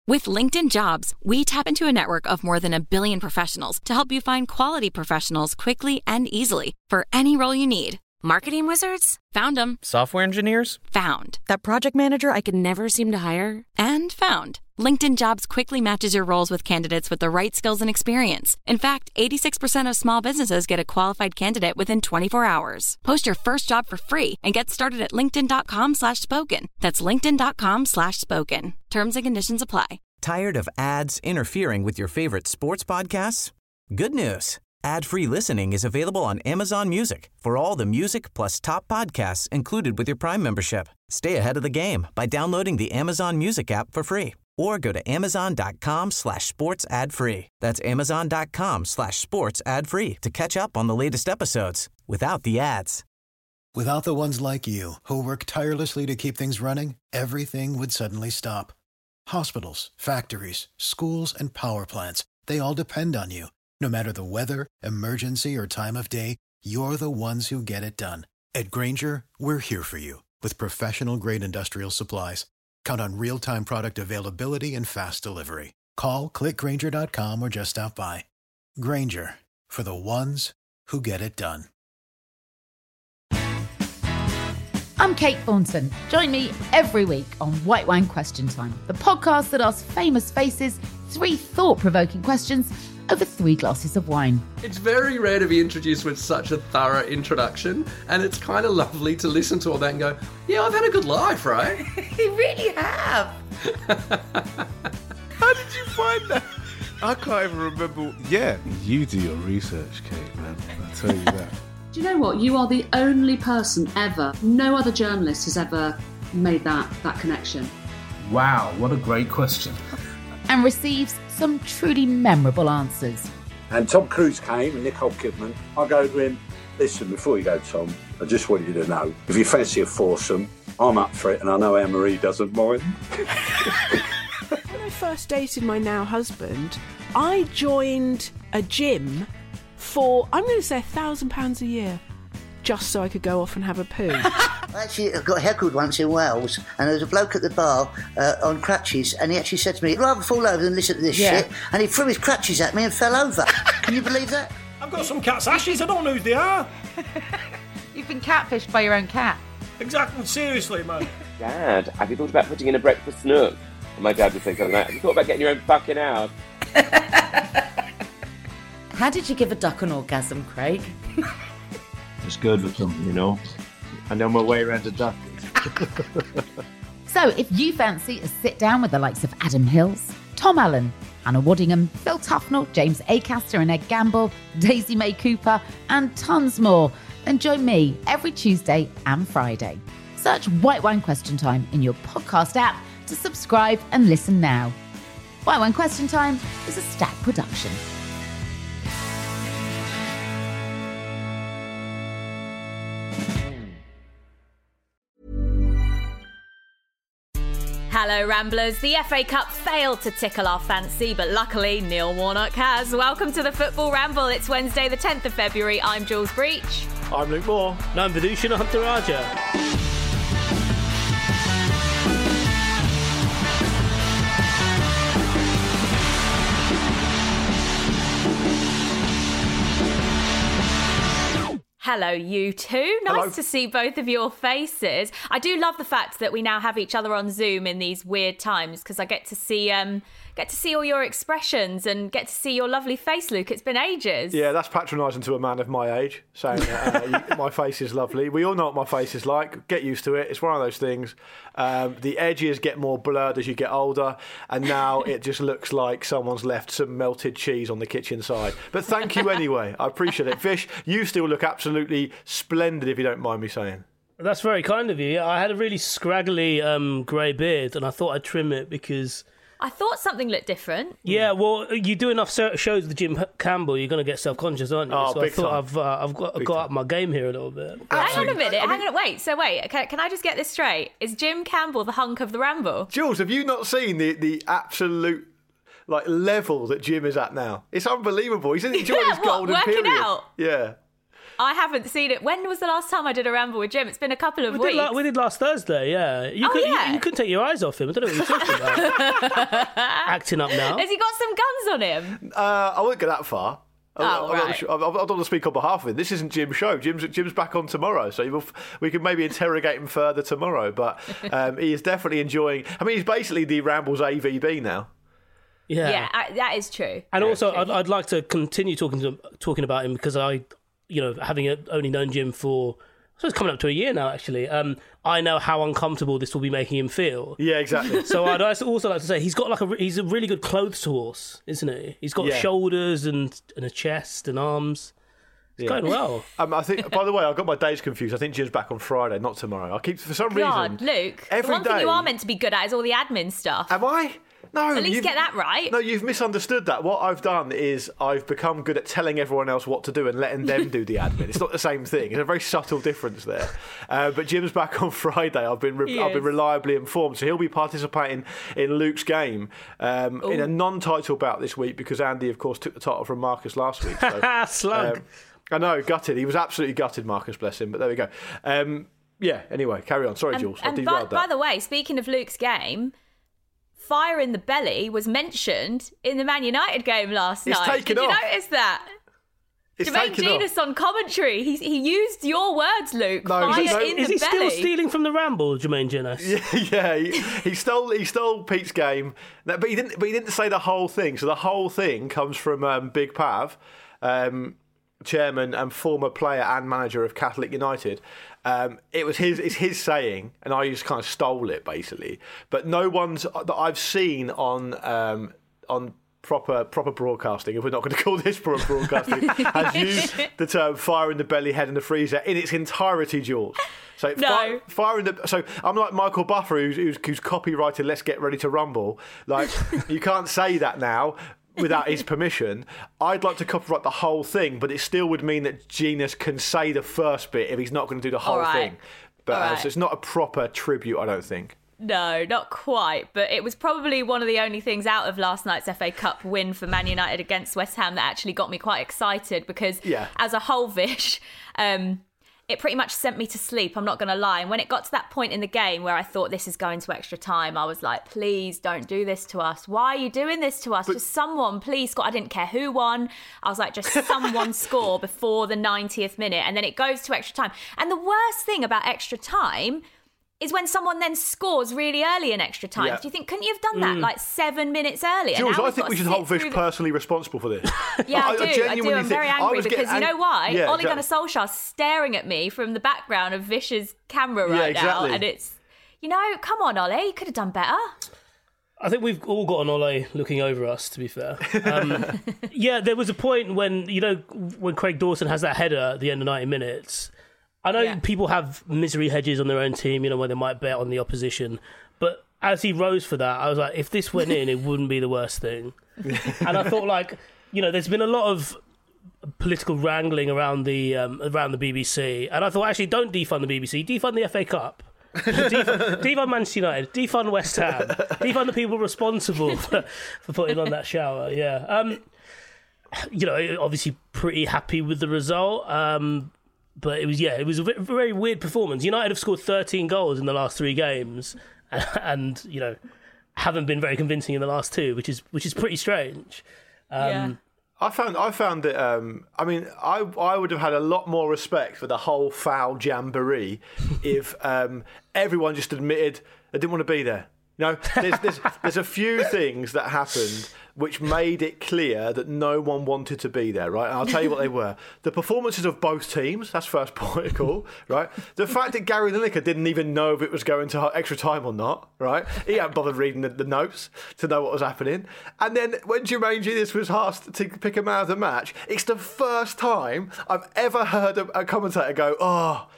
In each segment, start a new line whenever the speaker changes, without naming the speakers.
With LinkedIn Jobs, we tap into a network of more than 1 billion professionals to help you find quality professionals quickly and easily for any role you need. Marketing wizards? Found them.
Software engineers?
Found. That project manager I could never seem to hire? And found. LinkedIn Jobs quickly matches your roles with candidates with the right skills and experience. In fact, 86% of small businesses get a qualified candidate within 24 hours. Post your first job for free and get started at linkedin.com/spoken. That's linkedin.com/spoken. Terms and conditions apply.
Tired of ads interfering with your favorite sports podcasts? Good news. Ad-free listening is available on Amazon Music for all the music plus top podcasts included with your Prime membership. Stay ahead of the game by downloading the Amazon Music app for free or go to amazon.com/sports ad free. That's amazon.com/sports ad free to catch up on the latest episodes without the ads.
Without the ones like you who work tirelessly to keep things running, everything would suddenly stop. Hospitals, factories, schools, and power plants, they all depend on you. No matter the weather, emergency, or time of day, you're the ones who get it done. At Grainger, we're here for you with professional-grade industrial supplies. Count on real-time product availability and fast delivery. Call, click Grainger.com, or just stop by. Grainger, for the ones who get it done.
I'm Kate Thornton. Join me every week on White Wine Question Time, the podcast that asks famous faces 3 thought-provoking questions over 3 glasses of wine.
It's very rare to be introduced with such a thorough introduction, and it's kind of lovely to listen to all that and go, yeah, I've had a good life, right?
You really have.
How did you find that? I can't even remember. Yeah, you do your research, Kate, man. I'll tell you that.
Do you know what? You are the only person ever, no other journalist has ever made that connection.
Wow, what a great question.
And receives some truly memorable answers.
And Tom Cruise came and Nicole Kidman. I go to him, listen, before you go, Tom, I just want you to know, if you fancy a foursome, I'm up for it, and I know Anne-Marie doesn't mind.
When I first dated my now husband, I joined a gym for, I'm going to say £1,000 a year, just so I could go off and have a poo.
I actually got heckled once in Wales, and there was a bloke at the bar on crutches, and he actually said to me, I'd rather fall over than listen to this shit, and he threw his crutches at me and fell over. Can you believe that?
I've got some cat's ashes, I don't know who they are.
You've been catfished by your own cat.
Exactly, seriously, man.
Dad, have you thought about putting in a breakfast nook? And my dad would say something like, have you thought about getting your own fucking house?
How did you give a duck an orgasm, Craig?
Just good with them, you know. And on my way around the duck.
So if you fancy a sit down with the likes of Adam Hills, Tom Allen, Hannah Waddingham, Phil Tufnell, James Acaster and Ed Gamble, Daisy May Cooper, and tons more, then join me every Tuesday and Friday. Search White Wine Question Time in your podcast app to subscribe and listen now. White Wine Question Time is a Stack production.
Hello Ramblers, the FA Cup failed to tickle our fancy, but luckily Neil Warnock has. Welcome to the Football Ramble. It's Wednesday the 10th of February. I'm Jules Breach.
I'm Luke Moore.
And I'm Vidushan Huntaraja.
Hello, you two. Nice to see both of your faces. I do love the fact that we now have each other on Zoom in these weird times because I get to see all your expressions and get to see your lovely face, Luke. It's been ages.
Yeah, that's patronising to a man of my age, saying my face is lovely. We all know what my face is like. Get used to it. It's one of those things. The edges get more blurred as you get older, and now it just looks like someone's left some melted cheese on the kitchen side. But thank you anyway. I appreciate it. Fish, you still look absolutely splendid, if you don't mind me saying.
That's very kind of you. I had a really scraggly grey beard, and I thought I'd trim it because
I thought something looked different.
Yeah, well, you do enough shows with Jim Campbell, you're going to get self-conscious, aren't you?
Oh,
so I thought I've got up my game here a little bit.
Hang on a minute. Wait. Can I just get this straight? Is Jim Campbell the hunk of the Ramble?
Jules, have you not seen the absolute level that Jim is at now? It's unbelievable. He's enjoying his golden period.
Working out?
Yeah.
I haven't seen it. When was the last time I did a ramble with Jim? It's been a couple of weeks.
We did last Thursday, yeah. You couldn't take your eyes off him. I don't know what you're talking about. Acting up now.
Has he got some guns on him?
I wouldn't go that far.
Oh,
I'm
right.
not sure. I don't want to speak on behalf of him. This isn't Jim's show. Jim's back on tomorrow, so we can maybe interrogate him further tomorrow. But he is definitely enjoying. I mean, he's basically the Rambles AVB now.
Yeah, that is true.
And also, I'd like to continue talking about him because having only known Jim for, so it's coming up to a year now, actually. I know how uncomfortable this will be making him feel.
Yeah, exactly.
So I'd also like to say he's got he's a really good clothes horse, isn't he? He's got shoulders and a chest and arms. It's going well.
I think. By the way, I got my days confused. I think Jim's back on Friday, not tomorrow. I keep for some reason.
Luke.
Every
the one thing
day-
you are meant to be good at is all the admin stuff.
Am I? No.
At least get that right.
No, you've misunderstood that. What I've done is I've become good at telling everyone else what to do and letting them do the admin. It's not the same thing. It's a very subtle difference there. But Jim's back on Friday. I've been reliably informed, so he'll be participating in Luke's game in a non-title bout this week because Andy, of course, took the title from Marcus last week. So,
Slug.
I know, gutted. He was absolutely gutted, Marcus, bless him. But there we go. Anyway, carry on. Sorry, Jules. I derailed that.
By the way, speaking of Luke's game, fire in the belly was mentioned in the Man United game last night. Did you notice that? Jermaine Genius on commentary. He used your words, Luke.
No,
fire in the belly.
Is he still stealing from the ramble, Jermaine Genius?
Yeah. He stole Pete's game, but he didn't say the whole thing. So the whole thing comes from Big Pav, chairman and former player and manager of Catholic United. It's his saying, and I just kind of stole it basically. But no one's that I've seen on proper broadcasting, if we're not going to call this proper broadcasting, has used the term "fire in the belly, head in the freezer" in its entirety, Jules. So fire in the. So I'm like Michael Buffer, who's copyrighted "Let's Get Ready to Rumble." Like you can't say that now without his permission. I'd like to copyright the whole thing, but it still would mean that Genius can say the first bit if he's not going to do the whole thing. But so it's not a proper tribute, I don't think.
No, not quite. But it was probably one of the only things out of last night's FA Cup win for Man United against West Ham that actually got me quite excited because as a whole, Vish, it pretty much sent me to sleep, I'm not going to lie. And when it got to that point in the game where I thought this is going to extra time, I was like, please don't do this to us. Why are you doing this to us? Just someone, please score. I didn't care who won. I was like, just someone score before the 90th minute. And then it goes to extra time. And the worst thing about extra time is when someone then scores really early in extra time. Do you think, couldn't you have done that like 7 minutes earlier?
Jules, I think we should hold Vish personally responsible for this.
Yeah, I do. I'm very angry because you know why? Ole Gunnar Solskjaer's staring at me from the background of Vish's camera now. And it's, come on, Ole, you could have done better.
I think we've all got an Ole looking over us, to be fair. There was a point when, when Craig Dawson has that header at the end of 90 minutes... I know people have misery hedges on their own team, where they might bet on the opposition. But as he rose for that, I was like, if this went in, it wouldn't be the worst thing. And I thought, there's been a lot of political wrangling around the BBC. And I thought, actually, don't defund the BBC. Defund the FA Cup. Defund Manchester United. Defund West Ham. Defund the people responsible for putting on that shower. Yeah. Obviously pretty happy with the result. But it was a very weird performance. United have scored 13 goals in the last 3 games, and haven't been very convincing in the last 2, which is pretty strange.
I found it. I would have had a lot more respect for the whole foul jamboree if everyone just admitted they didn't want to be there. There's a few things that happened which made it clear that no one wanted to be there, right? And I'll tell you what they were. The performances of both teams, that's first point of call, right? The fact that Gary Lineker didn't even know if it was going to extra time or not, right? He hadn't bothered reading the notes to know what was happening. And then when Jermaine Genius was asked to pick a man of the match, it's the first time I've ever heard a commentator go,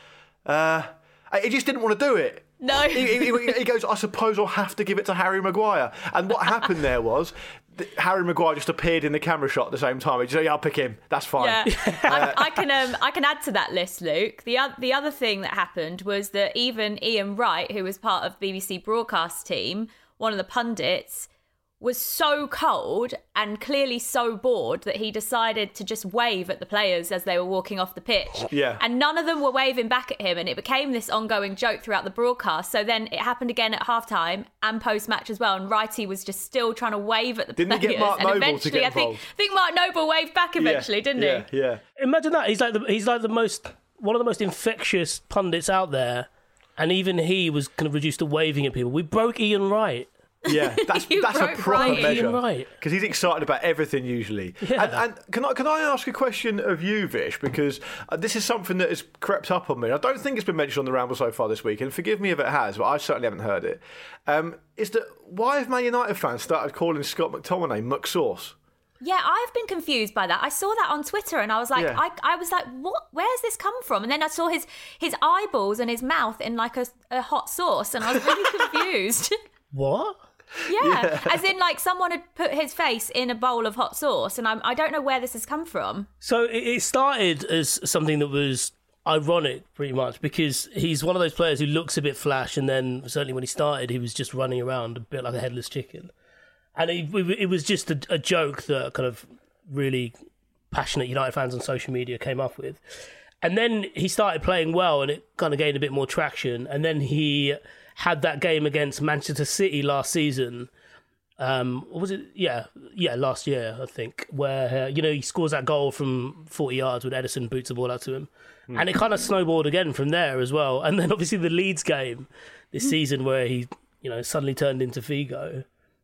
he just didn't want to do it.
No.
He goes, I suppose I'll have to give it to Harry Maguire. And what happened there was Harry Maguire just appeared in the camera shot at the same time. He just said, I'll pick him. That's fine.
Yeah. I can add to that list, Luke. The other thing that happened was that even Ian Wright, who was part of the BBC broadcast team, one of the pundits, was so cold and clearly so bored that he decided to just wave at the players as they were walking off the pitch.
Yeah.
And none of them were waving back at him, and it became this ongoing joke throughout the broadcast. So then it happened again at halftime and post-match as well, and Wrighty was just still trying to wave at the players.
Didn't he get Mark Noble to get involved?
I think Mark Noble waved back eventually, didn't he?
Yeah.
Imagine that. He's like one of the most infectious pundits out there, and even he was kind of reduced to waving at people. We broke Ian Wright.
Yeah, that's a proper measure.
Right.
Because he's excited about everything usually.
Yeah.
And can I ask a question of you, Vish? Because this is something that has crept up on me. I don't think it's been mentioned on the Ramble so far this week, and forgive me if it has, but I certainly haven't heard it. Is that why have Man United fans started calling Scott McTominay McSauce?
Yeah, I've been confused by that. I saw that on Twitter and I was like, I was like, what? Where's this come from? And then I saw his eyeballs and his mouth in like a hot sauce, and I was really confused.
What?
Yeah, as in like someone had put his face in a bowl of hot sauce, and I don't know where this has come from.
So it started as something that was ironic, pretty much, because he's one of those players who looks a bit flash, and then certainly when he started, he was just running around a bit like a headless chicken. And it was just a joke that kind of really passionate United fans on social media came up with. And then he started playing well, and it kind of gained a bit more traction. And then he had that game against Manchester City last season. What was it? Yeah, last year, I think, where, he scores that goal from 40 yards when Ederson boots the ball out to him. And it kind of snowballed again from there as well. And then obviously the Leeds game this season where he, suddenly turned into Figo.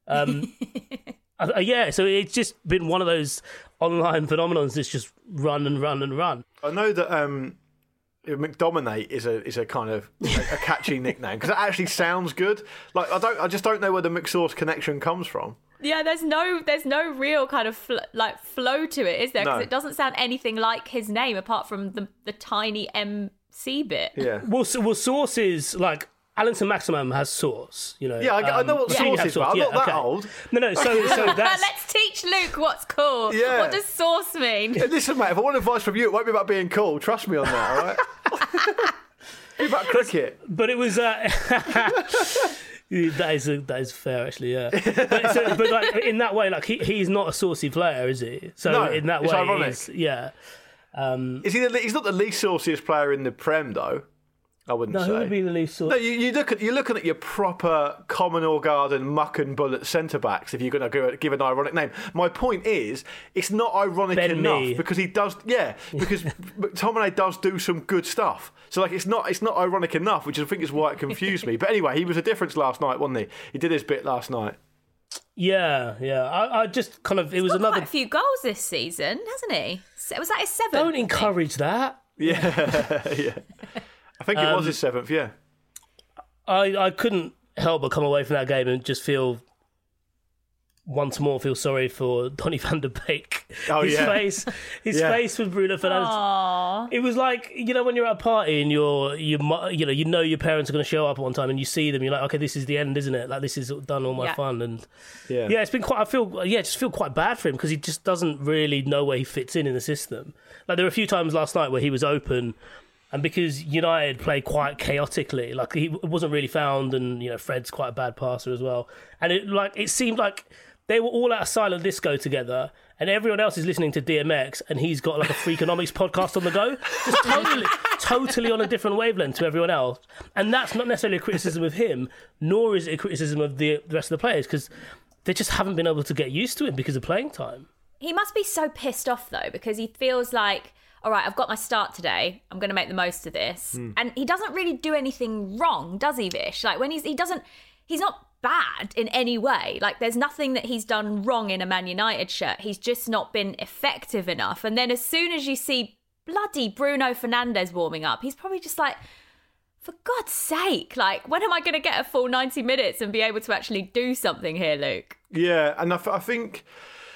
So it's just been one of those online phenomenons that's just run and run and run.
I know that McDominate is a kind of a catchy nickname because it actually sounds good. Like I just don't know where the McSauce connection comes from.
Yeah, there's no real kind of flow to it, is there? Because it doesn't sound anything like his name apart from the tiny MC bit.
Yeah.
Well, sauce is like Alan Saint-Maximin has sauce,
Yeah, I know what sauce is, but I'm not that old.
No. So that's.
Let's teach Luke what's cool.
Yeah.
What does sauce mean?
Yeah, listen, mate. If I want advice from you, it won't be about being cool. Trust me on that, all right? It's about cricket.
But it was. That is fair, actually. Yeah. But like in that way, like he's not a saucy player, is he? So
no,
in that
it's
way,
ironic.
Yeah.
Is he? He's not the least sauciest player in the Prem, though. I wouldn't say.
No, who would be the least saucy?
No, you're looking at your proper Commonwealth Garden muck and bullet centre backs. If you're going to give an ironic name, my point is it's not ironic enough because he does. Yeah, because McTominay does do some good stuff. So like it's not ironic enough, which I think is why it confused me. But anyway, he was a difference last night, wasn't he? He did his bit last night.
Yeah. I just kind of
He's got quite a few goals this season, hasn't he? Was that his 7th?
Don't encourage that.
Yeah. I think it was his 7th, yeah.
I couldn't help but come away from that game and just feel sorry for Donny van de Beek.
Oh,
his face with Bruno Fernandes.
Aww.
It was like, when you're at a party and you know your parents are going to show up at one time and you see them, you're like, okay, this is the end, isn't it? Like this is done all my fun. And it's been quite. Just feel quite bad for him because he just doesn't really know where he fits in the system. Like there were a few times last night where he was open. And because United play quite chaotically, like he wasn't really found, and Fred's quite a bad passer as well. And it seemed like they were all at a silent disco together, and everyone else is listening to DMX, and he's got like a Freakonomics podcast on the go, just totally on a different wavelength to everyone else. And that's not necessarily a criticism of him, nor is it a criticism of the rest of the players, because they just haven't been able to get used to him because of playing time.
He must be so pissed off though, because he feels like, all right, I've got my start today. I'm going to make the most of this. And he doesn't really do anything wrong, does he, Vish? Like when he's not bad in any way. Like there's nothing that he's done wrong in a Man United shirt. He's just not been effective enough. And then as soon as you see bloody Bruno Fernandes warming up, he's probably just like, for God's sake, like when am I going to get a full 90 minutes and be able to actually do something here, Luke?
Yeah, and I think...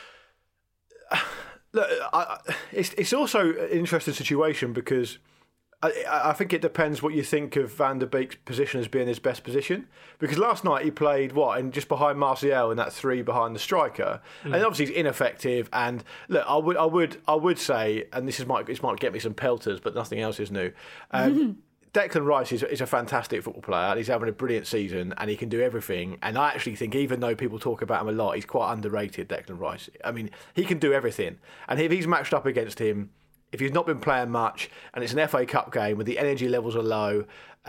Look, it's also an interesting situation because I think it depends what you think of Van der Beek's position as being his best position. Because last night he played and just behind Martial in that 3 behind the striker, and obviously he's ineffective. And look, I would say, and this might get me some pelters, but nothing else is new. Declan Rice is a fantastic football player. He's having a brilliant season and he can do everything. And I actually think, even though people talk about him a lot, he's quite underrated, Declan Rice. I mean, he can do everything. And if he's matched up against him, if he's not been playing much and it's an FA Cup game where the energy levels are low,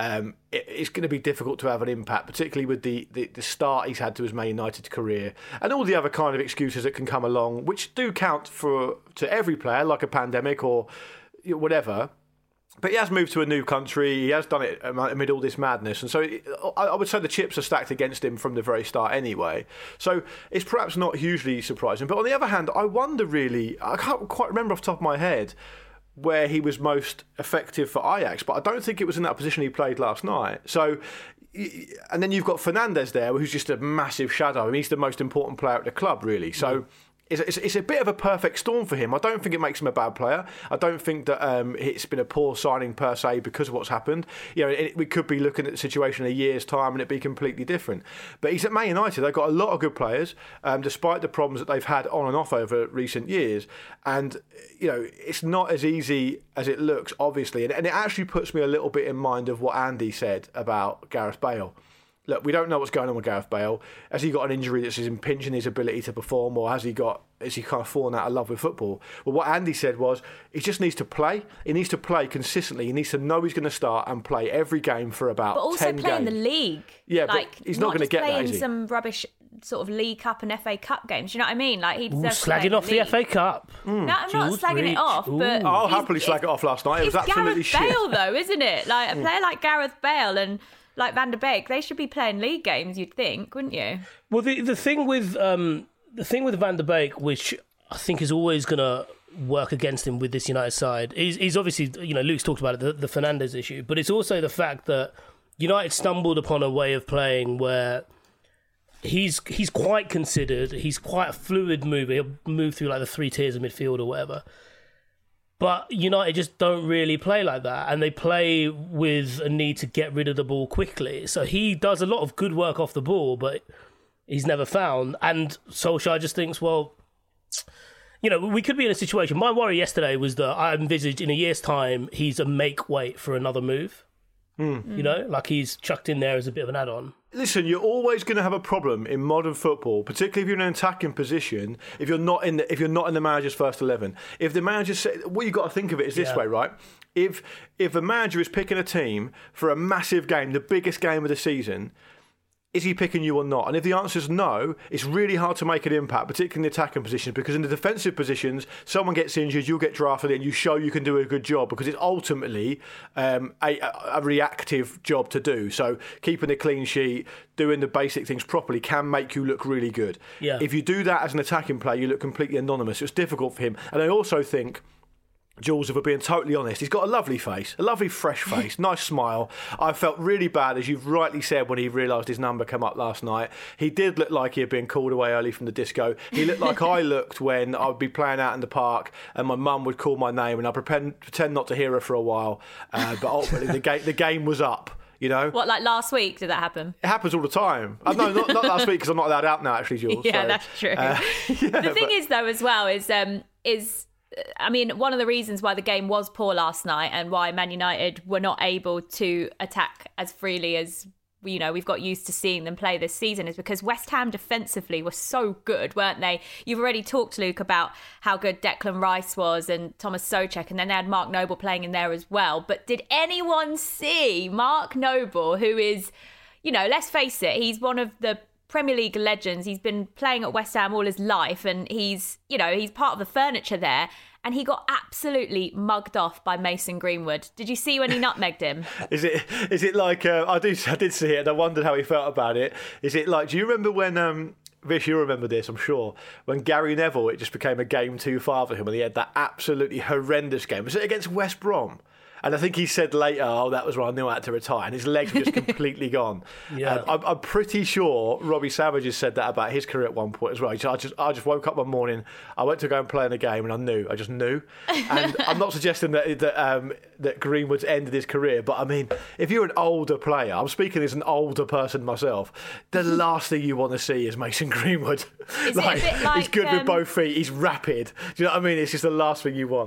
it's going to be difficult to have an impact, particularly with the start he's had to his Man United career and all the other kind of excuses that can come along, which do count to every player, like a pandemic or whatever. But he has moved to a new country. He has done it amid all this madness. And so I would say the chips are stacked against him from the very start anyway. So it's perhaps not hugely surprising. But on the other hand, I wonder really, I can't quite remember off the top of my head where he was most effective for Ajax. But I don't think it was in that position he played last night. So, and then you've got Fernandes there, who's just a massive shadow. I mean, he's the most important player at the club, really. So... It's a bit of a perfect storm for him. I don't think it makes him a bad player. I don't think that it's been a poor signing per se because of what's happened. You know, we could be looking at the situation in a year's time and it'd be completely different. But he's at Man United. They've got a lot of good players, despite the problems that they've had on and off over recent years. And, you know, it's not as easy as it looks, obviously. And it actually puts me a little bit in mind of what Andy said about Gareth Bale. Look, we don't know what's going on with Gareth Bale. Has he got an injury that's impinging his ability to perform, or has he kind of fallen out of love with football? Well, what Andy said was he just needs to play. He needs to play consistently. He needs to know he's going to start and play every game for about 10 games.
But also play in the league.
Yeah, but he's not going to get that, is he?
Some rubbish sort of League Cup and FA Cup games. Do you know what I mean? Like, he deserves
slagging off the FA Cup.
No, I'm not slagging it off, but
I'll happily slag it off last night. It was absolutely shit.
Gareth Bale, though, isn't it? Like, a player like Gareth Bale and like Van der Beek, they should be playing league games, you'd think, wouldn't you?
Well, the thing with Van der Beek, which I think is always going to work against him with this United side, is obviously, you know, Luke's talked about it, the Fernandes issue, but it's also the fact that United stumbled upon a way of playing where he's quite considered, he's quite a fluid mover, he'll move through like the 3 tiers of midfield or whatever. But United just don't really play like that, and they play with a need to get rid of the ball quickly. So he does a lot of good work off the ball, but he's never found. And Solskjaer just thinks, well, you know, we could be in a situation. My worry yesterday was that I envisaged in a year's time, he's a make weight for another move. You know, like he's chucked in there as a bit of an add-on.
Listen, you're always going to have a problem in modern football, particularly if you're in an attacking position. If you're not in the manager's first 11, if the manager said, what you got to think of it is this way, right? If a manager is picking a team for a massive game, the biggest game of the season, is he picking you or not? And if the answer is no, it's really hard to make an impact, particularly in the attacking positions, because in the defensive positions, someone gets injured, you'll get drafted and you show you can do a good job, because it's ultimately a reactive job to do. So keeping a clean sheet, doing the basic things properly can make you look really good.
Yeah.
If you do that as an attacking player, you look completely anonymous. It's difficult for him. And I also think, Jules, if we're being totally honest, he's got a lovely face, a lovely fresh face, nice smile. I felt really bad, as you've rightly said, when he realised his number came up last night. He did look like he had been called away early from the disco. He looked like I looked when I would be playing out in the park and my mum would call my name and I'd pretend not to hear her for a while. But ultimately, the game was up. You know?
What, like last week, did that happen?
It happens all the time. No, not last week, because I'm not allowed out now, actually, Jules.
Yeah,
so,
that's true. The thing is, though, as well, is I mean, one of the reasons why the game was poor last night and why Man United were not able to attack as freely as, you know, we've got used to seeing them play this season is because West Ham defensively were so good, weren't they? You've already talked, Luke, about how good Declan Rice was and Thomas Souček, and then they had Mark Noble playing in there as well. But did anyone see Mark Noble, who is, you know, let's face it, he's one of the Premier League legends. He's been playing at West Ham all his life, and he's part of the furniture there. And he got absolutely mugged off by Mason Greenwood. Did you see when he nutmegged him?
Is it like I did see it, and I wondered how he felt about it. Is it like? Do you remember when Vish? You remember this, I'm sure. When Gary Neville, it just became a game too far for him, and he had that absolutely horrendous game. Was it against West Brom? And I think he said later, that was when I knew I had to retire. And his legs were just completely gone.
Yeah.
I'm pretty sure Robbie Savage has said that about his career at one point as well. I just woke up one morning, I went to go and play in the game, and I just knew. And I'm not suggesting that Greenwood's ended his career, but I mean, if you're an older player, I'm speaking as an older person myself, the last thing you want to see is Mason Greenwood.
Is it a bit like,
he's good with both feet, he's rapid. Do you know what I mean? It's just the last thing you want.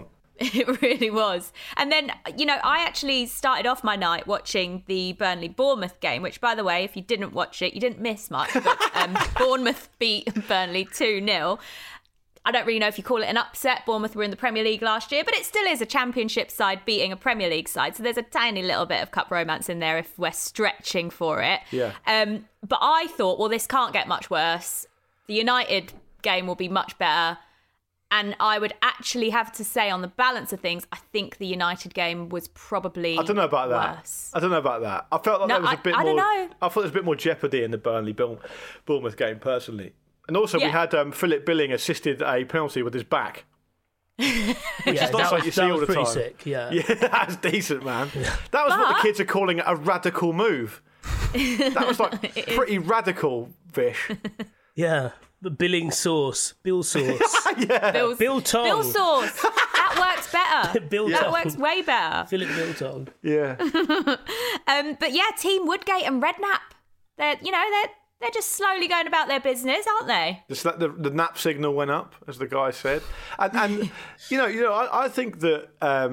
It really was. And then, I actually started off my night watching the Burnley-Bournemouth game, which, by the way, if you didn't watch it, you didn't miss much. But Bournemouth beat Burnley 2-0. I don't really know if you call it an upset. Bournemouth were in the Premier League last year, but it still is a Championship side beating a Premier League side. So there's a tiny little bit of cup romance in there if we're stretching for it.
Yeah.
But I thought, well, this can't get much worse. The United game will be much better. And I would actually have to say, on the balance of things, I think the United game was probably
I don't know about
worse.
that. I don't know about that. I felt like there was a bit more.
I don't know.
I thought there was a bit more jeopardy in the Burnley-Bournemouth game, personally. And also, we had Philip Billing assisted a penalty with his back. Which is not something you see all the time.
Sick, yeah.
Yeah, that's decent, man. That was what the kids are calling a radical move. That was like pretty radical, Vish.
Yeah. The Billing sauce. Bill sauce.
Yeah.
Bill Tong.
Bill sauce. That works better.
Bill
that
Tong.
works way better.
Philip Bill Tong.
Yeah.
But yeah, Team Woodgate and Redknapp, they're just slowly going about their business, aren't they?
The nap signal went up, as the guy said, and I think that I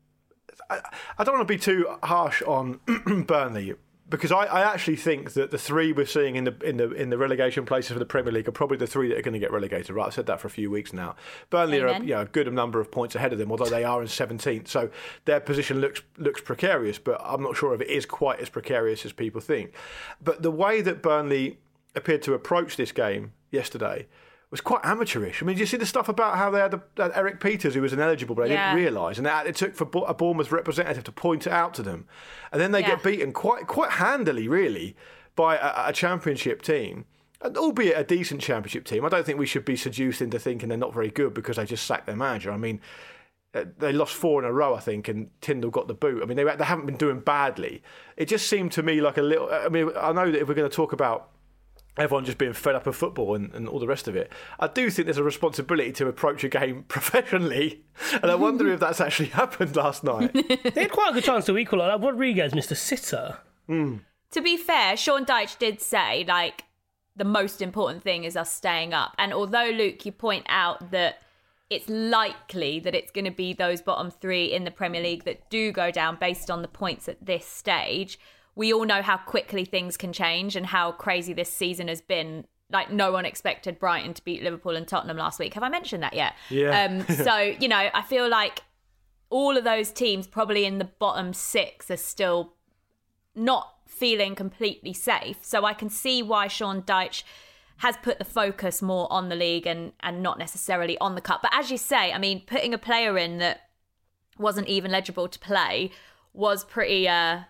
don't want to be too harsh on Burnley, because I actually think that the three we're seeing in the relegation places for the Premier League are probably the three that are going to get relegated. Right, I've said that for a few weeks now. Burnley are a good number of points ahead of them, although they are in 17th, so their position looks precarious. But I'm not sure if it is quite as precarious as people think. But the way that Burnley appeared to approach this game yesterday was quite amateurish. I mean, did you see the stuff about how they had Eric Peters, who was ineligible, but they didn't realise, and it took for a Bournemouth representative to point it out to them, and then they get beaten quite handily, really, by a Championship team, and albeit a decent Championship team. I don't think we should be seduced into thinking they're not very good because they just sacked their manager. I mean, they lost 4 in a row, I think, and Tyndall got the boot. I mean, they haven't been doing badly. It just seemed to me like a little. I mean, I know that if we're going to talk about everyone just being fed up of football and all the rest of it, I do think there's a responsibility to approach a game professionally, and I wonder if that's actually happened last night.
They had quite a good chance to equalise. Rodriguez missed a sitter.
To be fair, Sean Dyche did say, the most important thing is us staying up. And although, Luke, you point out that it's likely that it's going to be those bottom three in the Premier League that do go down based on the points at this stage, we all know how quickly things can change and how crazy this season has been. No one expected Brighton to beat Liverpool and Tottenham last week. Have I mentioned that yet?
Yeah.
So, I feel like all of those teams probably in the bottom 6 are still not feeling completely safe. So I can see why Sean Dyche has put the focus more on the league and not necessarily on the cup. But as you say, I mean, putting a player in that wasn't even eligible to play was pretty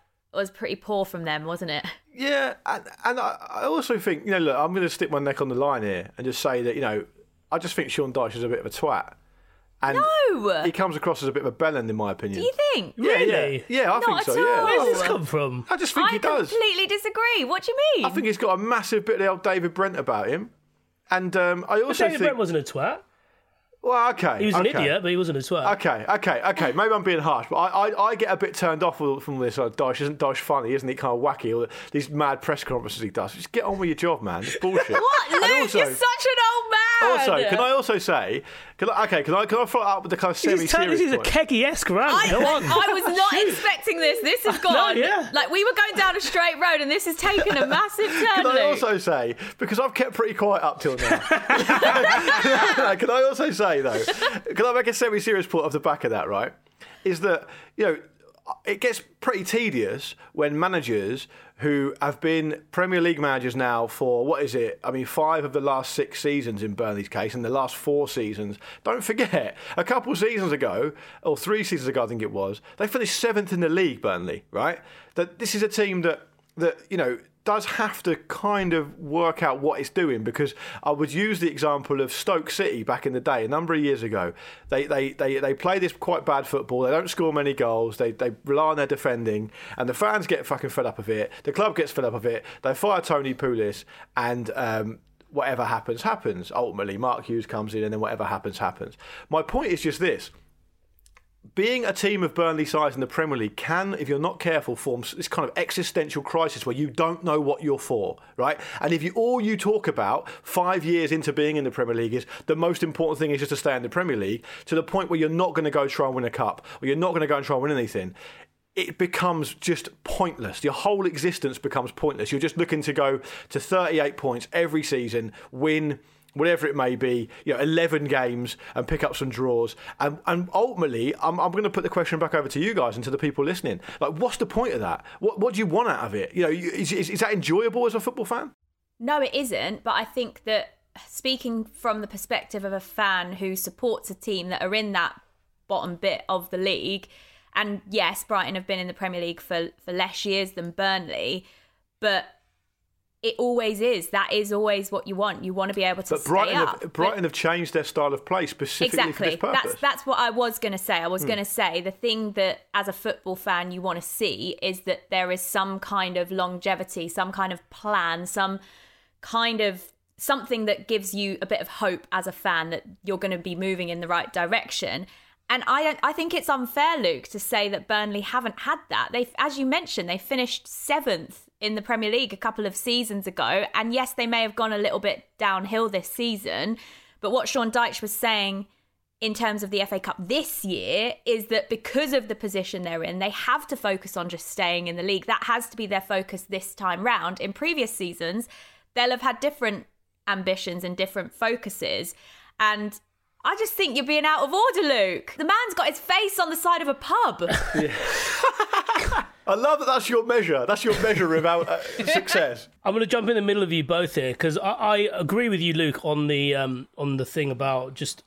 poor from them, wasn't it?
Yeah, and I also think, look, I'm going to stick my neck on the line here and just say that, I just think Sean Dyche is a bit of a twat. And
no!
He comes across as a bit of a bellend, in my opinion.
Do you think?
Really?
Yeah, I think so, yeah.
Where does this come from?
I just think he does.
I completely disagree. What do you mean?
I think he's got a massive bit of the old David Brent about him. And I also
David Brent wasn't a twat.
Well, okay.
He was an idiot, but he wasn't a twat.
Okay. Maybe I'm being harsh, but I get a bit turned off from this. Dyche, isn't Dyche funny? Isn't he kind of wacky? All these mad press conferences he does. Just get on with your job, man. It's bullshit.
What, Luke?
Also,
you're such an old man.
Also, can I also say? Can I follow up with the kind of semi-serious?
This is a Keggy-esque rant.
I was not expecting this. This has gone. We were going down a straight road, and this has taken a massive turn.
Can I also say, because I've kept pretty quiet up till now? Can I also say though? Can I make a semi-serious point off the back of that, right? Is that, it gets pretty tedious when managers who have been Premier League managers now for, 5 of the last 6 seasons in Burnley's case, and the last 4 seasons. Don't forget, a couple of seasons ago, or 3 seasons ago, I think it was, they finished 7th in the league, Burnley, right? That this is a team that does have to kind of work out what it's doing, because I would use the example of Stoke City back in the day, a number of years ago. They play this quite bad football. They don't score many goals. They rely on their defending, and the fans get fucking fed up of it. The club gets fed up of it. They fire Tony Pulis, and whatever happens, happens. Ultimately, Mark Hughes comes in, and then whatever happens, happens. My point is just this. being a team of Burnley size in the Premier League can, if you're not careful, form this kind of existential crisis where you don't know what you're for, right? And if all you talk about 5 years into being in the Premier League is the most important thing is just to stay in the Premier League, to the point where you're not going to go try and win a cup, or you're not going to go and try and win anything, it becomes just pointless. Your whole existence becomes pointless. You're just looking to go to 38 points every season, win whatever it may be, 11 games and pick up some draws. And ultimately, I'm going to put the question back over to you guys and to the people listening. Like, what's the point of that? What do you want out of it? Is that enjoyable as a football fan?
No, it isn't. But I think that speaking from the perspective of a fan who supports a team that are in that bottom bit of the league, and yes, Brighton have been in the Premier League for less years than Burnley, but it always is. That is always what you want. You want to be able to stay up.
But Brighton have changed their style of play specifically for this purpose. That's what I was going to say. I was going to say the thing that as a football fan you want to see is that there is some kind of longevity, some kind of plan, some kind of something that gives you a bit of hope as a fan that you're going to be moving in the right direction. And I think it's unfair, Luke, to say that Burnley haven't had that. As you mentioned, they finished 7th in the Premier League a couple of seasons ago. And yes, they may have gone a little bit downhill this season. But what Sean Dyche was saying in terms of the FA Cup this year is that because of the position they're in, they have to focus on just staying in the league. That has to be their focus this time round. In previous seasons, they'll have had different ambitions and different focuses. And I just think you're being out of order, Luke. The man's got his face on the side of a pub. Yeah. I love that that's your measure. That's your measure of success.
I'm going to jump in the middle of you both here because I agree with you, Luke, on the thing about just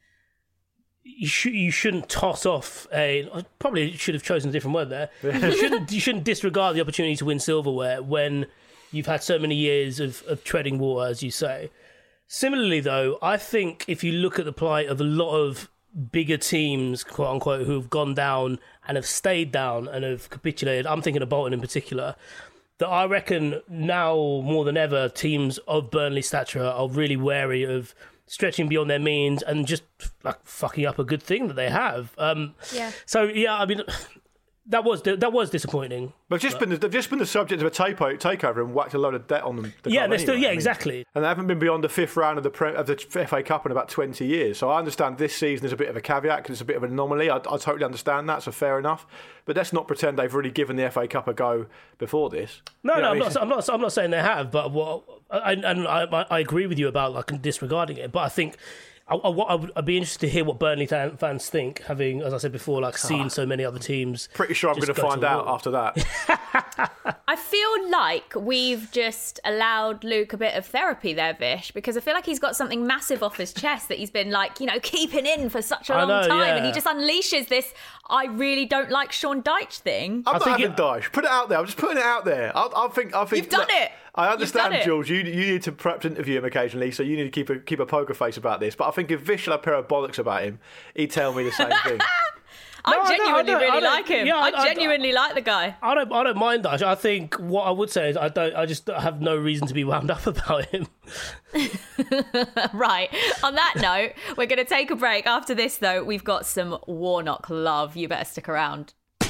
you shouldn't toss off I probably should have chosen a different word there. You shouldn't disregard the opportunity to win silverware when you've had so many years of treading water, as you say. Similarly, though, I think if you look at the plight of a lot of bigger teams, quote unquote, who have gone down and have stayed down and have capitulated, I'm thinking of Bolton in particular, that I reckon now more than ever, teams of Burnley stature are really wary of stretching beyond their means and just like fucking up a good thing that they have. So, yeah, I mean, that was disappointing.
They've just been the subject of a takeover and whacked a load of debt on them.
Exactly.
And they haven't been beyond the 5th round of the FA Cup in about 20 years. So I understand this season is a bit of a caveat because it's a bit of an anomaly. I totally understand that, so fair enough. But let's not pretend they've really given the FA Cup a go before this.
I'm not saying they have, but I agree with you about like disregarding it. But I think I'd be interested to hear what Burnley fans think, having, as I said before, seen so many other teams.
Pretty sure I'm going to find out after that.
I feel like we've just allowed Luke a bit of therapy there, Vish, because I feel like he's got something massive off his chest that he's been keeping in for such a long time, and he just unleashes this "I really don't like Sean Dyche" thing.
I'm not having Dyche. Put it out there. I'm just putting it out there. I think
you've done it.
I understand, Jules. You need to perhaps interview him occasionally, so you need to keep a poker face about this. But I think if Vish had a pair of bollocks about him, he'd tell me the same thing.
I genuinely really like him. Yeah, I genuinely like the guy.
I don't mind that. I think what I would say is I just have no reason to be wound up about him.
Right. On that note, we're going to take a break. After this, though, we've got some Warnock love. You better stick around.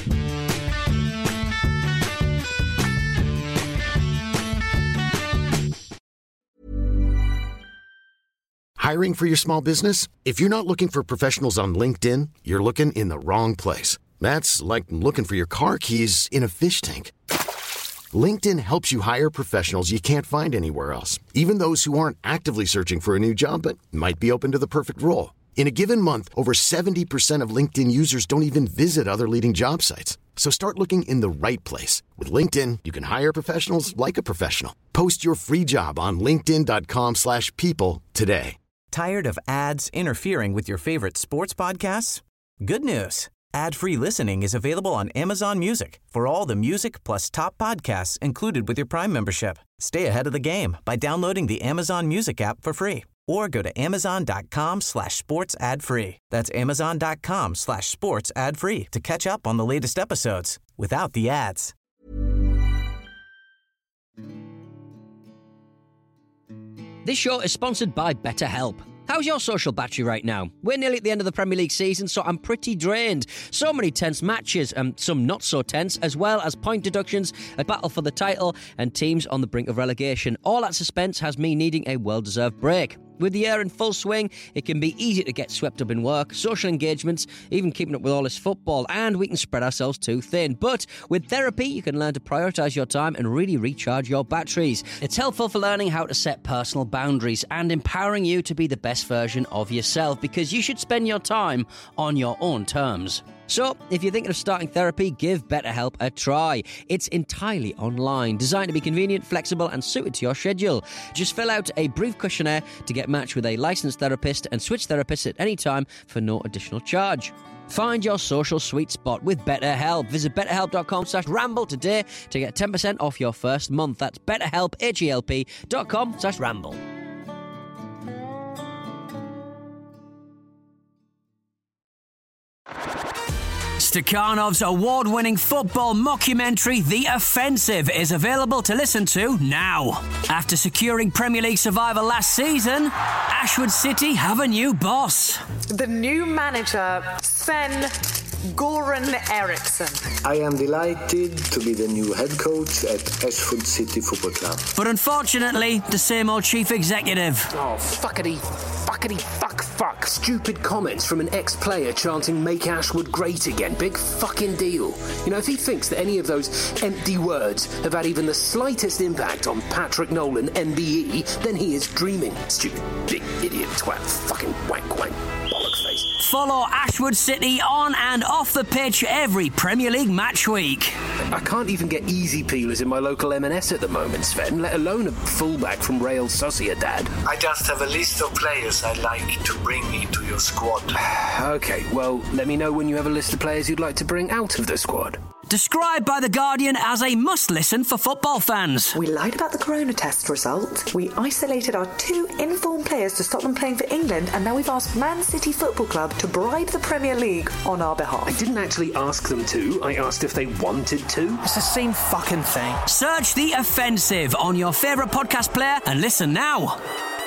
Hiring for your small business? If you're not looking for professionals on LinkedIn, you're looking in the wrong place. That's like looking for your car keys in a fish tank. LinkedIn helps you hire professionals you can't find anywhere else, even those who aren't actively searching for a new job but might be open to the perfect role. In a given month, over 70% of LinkedIn users don't even visit other leading job sites. So start looking in the right place. With LinkedIn, you can hire professionals like a professional. Post your free job on linkedin.com/people today.
Tired of ads interfering with your favorite sports podcasts? Good news. Ad-free listening is available on Amazon Music for all the music plus top podcasts included with your Prime membership. Stay ahead of the game by downloading the Amazon Music app for free or go to amazon.com/sports ad free. That's amazon.com/sports ad free to catch up on the latest episodes without the ads.
This show is sponsored by BetterHelp. How's your social battery right now? We're nearly at the end of the Premier League season, so I'm pretty drained. So many tense matches, and some not so tense, as well as point deductions, a battle for the title, and teams on the brink of relegation. All that suspense has me needing a well-deserved break. With the year in full swing, it can be easy to get swept up in work, social engagements, even keeping up with all this football, and we can spread ourselves too thin. But with therapy, you can learn to prioritise your time and really recharge your batteries. It's helpful for learning how to set personal boundaries and empowering you to be the best version of yourself, because you should spend your time on your own terms. So, if you're thinking of starting therapy, give BetterHelp a try. It's entirely online, designed to be convenient, flexible, and suited to your schedule. Just fill out a brief questionnaire to get matched with a licensed therapist and switch therapists at any time for no additional charge. Find your social sweet spot with BetterHelp. Visit betterhelp.com/ramble today to get 10% off your first month. That's betterhelp, HELP.com/ramble.
Stakhanov's award-winning football mockumentary The Offensive is available to listen to now. After securing Premier League survival last season, Ashwood City have a new boss.
The new manager, Sven-Göran Eriksson.
I am delighted to be the new head coach at Ashwood City Football Club.
But unfortunately, the same old chief executive.
Oh, fuck. Stupid comments from an ex-player chanting "Make Ashwood great again." Big fucking deal. You know, if he thinks that any of those empty words have had even the slightest impact on Patrick Nolan, MBE, then he is dreaming. Stupid, big idiot twat, fucking wank, bollock face.
Follow Ashwood City on and off the pitch every Premier League match week.
I can't even get easy peelers in my local M&S at the moment, Sven, let alone a fullback from Real Sociedad.
I just have a list of players I'd like to bring into your squad.
Okay, well, let me know when you have a list of players you'd like to bring out of the squad.
Described by The Guardian as a must-listen for football fans.
We lied about the corona test result. We isolated our 2 informed players to stop them playing for England, and now we've asked Man City Football Club to bribe the Premier League on our behalf.
I didn't actually ask them to. I asked if they wanted to.
It's the same fucking thing. Search The Offensive on your favourite podcast player and listen now.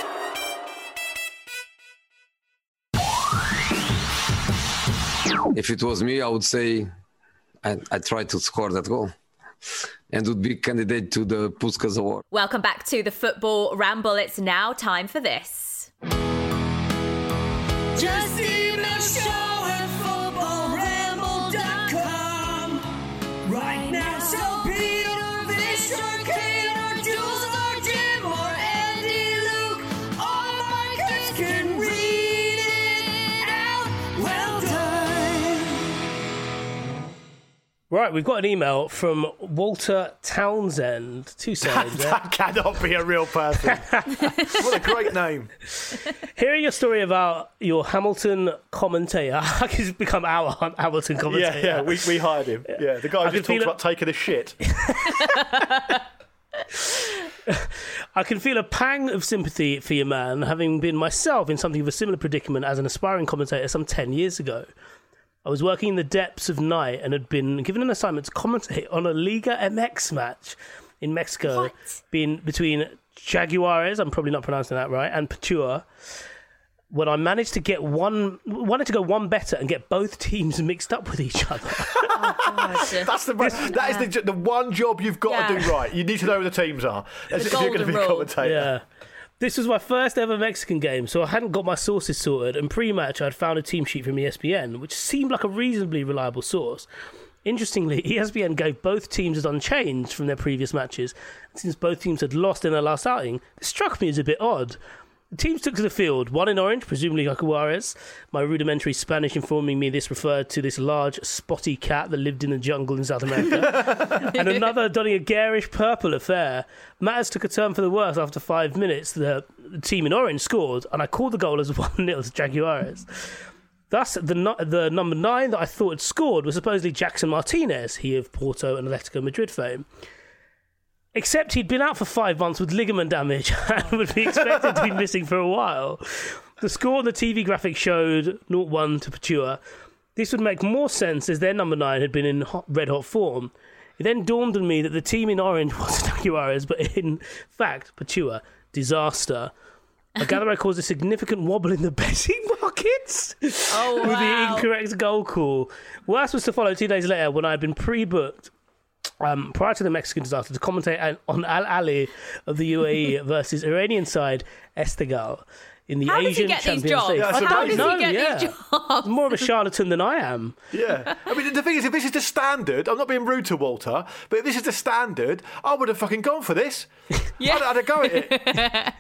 If it was me, I would say I tried to score that goal and would be candidate to the Puskas Award.
Welcome back to the Football Ramble. It's now time for this.
Just email show at footballramble.com right now. So Peter, Victor, Kane, or Jules, or Jim, or Andy, Luke, all my kids can read it out. Well done.
Right, we've got an email from Walter Townsend. 2 seconds.
That cannot be a real person. What a great name.
Hearing your story about your Hamilton commentator, he's become our Hamilton commentator.
Yeah, we hired him. Yeah, the guy who just talks about taking a shit.
I can feel a pang of sympathy for your man, having been myself in something of a similar predicament as an aspiring commentator some 10 years ago. I was working in the depths of night and had been given an assignment to commentate on a Liga MX match in Mexico between Jaguares, I'm probably not pronouncing that right, and Pachuca, when I managed to wanted to go one better and get both teams mixed up with each other.
That's that is the one job you've got to do right. You need to know who the teams are if you're going to be a commentator.
Yeah. This was my first ever Mexican game, so I hadn't got my sources sorted, and pre-match I'd found a team sheet from ESPN, which seemed like a reasonably reliable source. Interestingly, ESPN gave both teams as unchanged from their previous matches, and since both teams had lost in their last outing, it struck me as a bit odd. The teams took to the field, one in orange, presumably Jaguares, my rudimentary Spanish informing me this referred to this large, spotty cat that lived in the jungle in South America, and another donning a garish purple affair. Matters took a turn for the worse after 5 minutes. The team in orange scored, and I called the goal as 1-0 to Jaguares. Thus, the number 9 that I thought had scored was supposedly Jackson Martinez, he of Porto and Atletico Madrid fame. Except he'd been out for 5 months with ligament damage and would be expected to be missing for a while. The score on the TV graphic showed 0-1 to Pachuca. This would make more sense as their number 9 had been in red-hot form. It then dawned on me that the team in orange wasn't Jaguares, but in fact, Pachuca. Disaster. I gather I caused a significant wobble in the betting markets with the incorrect goal call. Worse was to follow 2 days later when I had been pre-booked prior to the Mexican disaster to commentate on Al Ahly of the UAE versus Iranian side Esteghlal in the
How does he
Asian
get these
Champions
jobs?
League.
How does he get these jobs?
More of a charlatan than I am.
Yeah. I mean, the thing is, if this is the standard, I'm not being rude to Walter, but if this is the standard, I would have fucking gone for this.
Yeah.
I'd have go at it.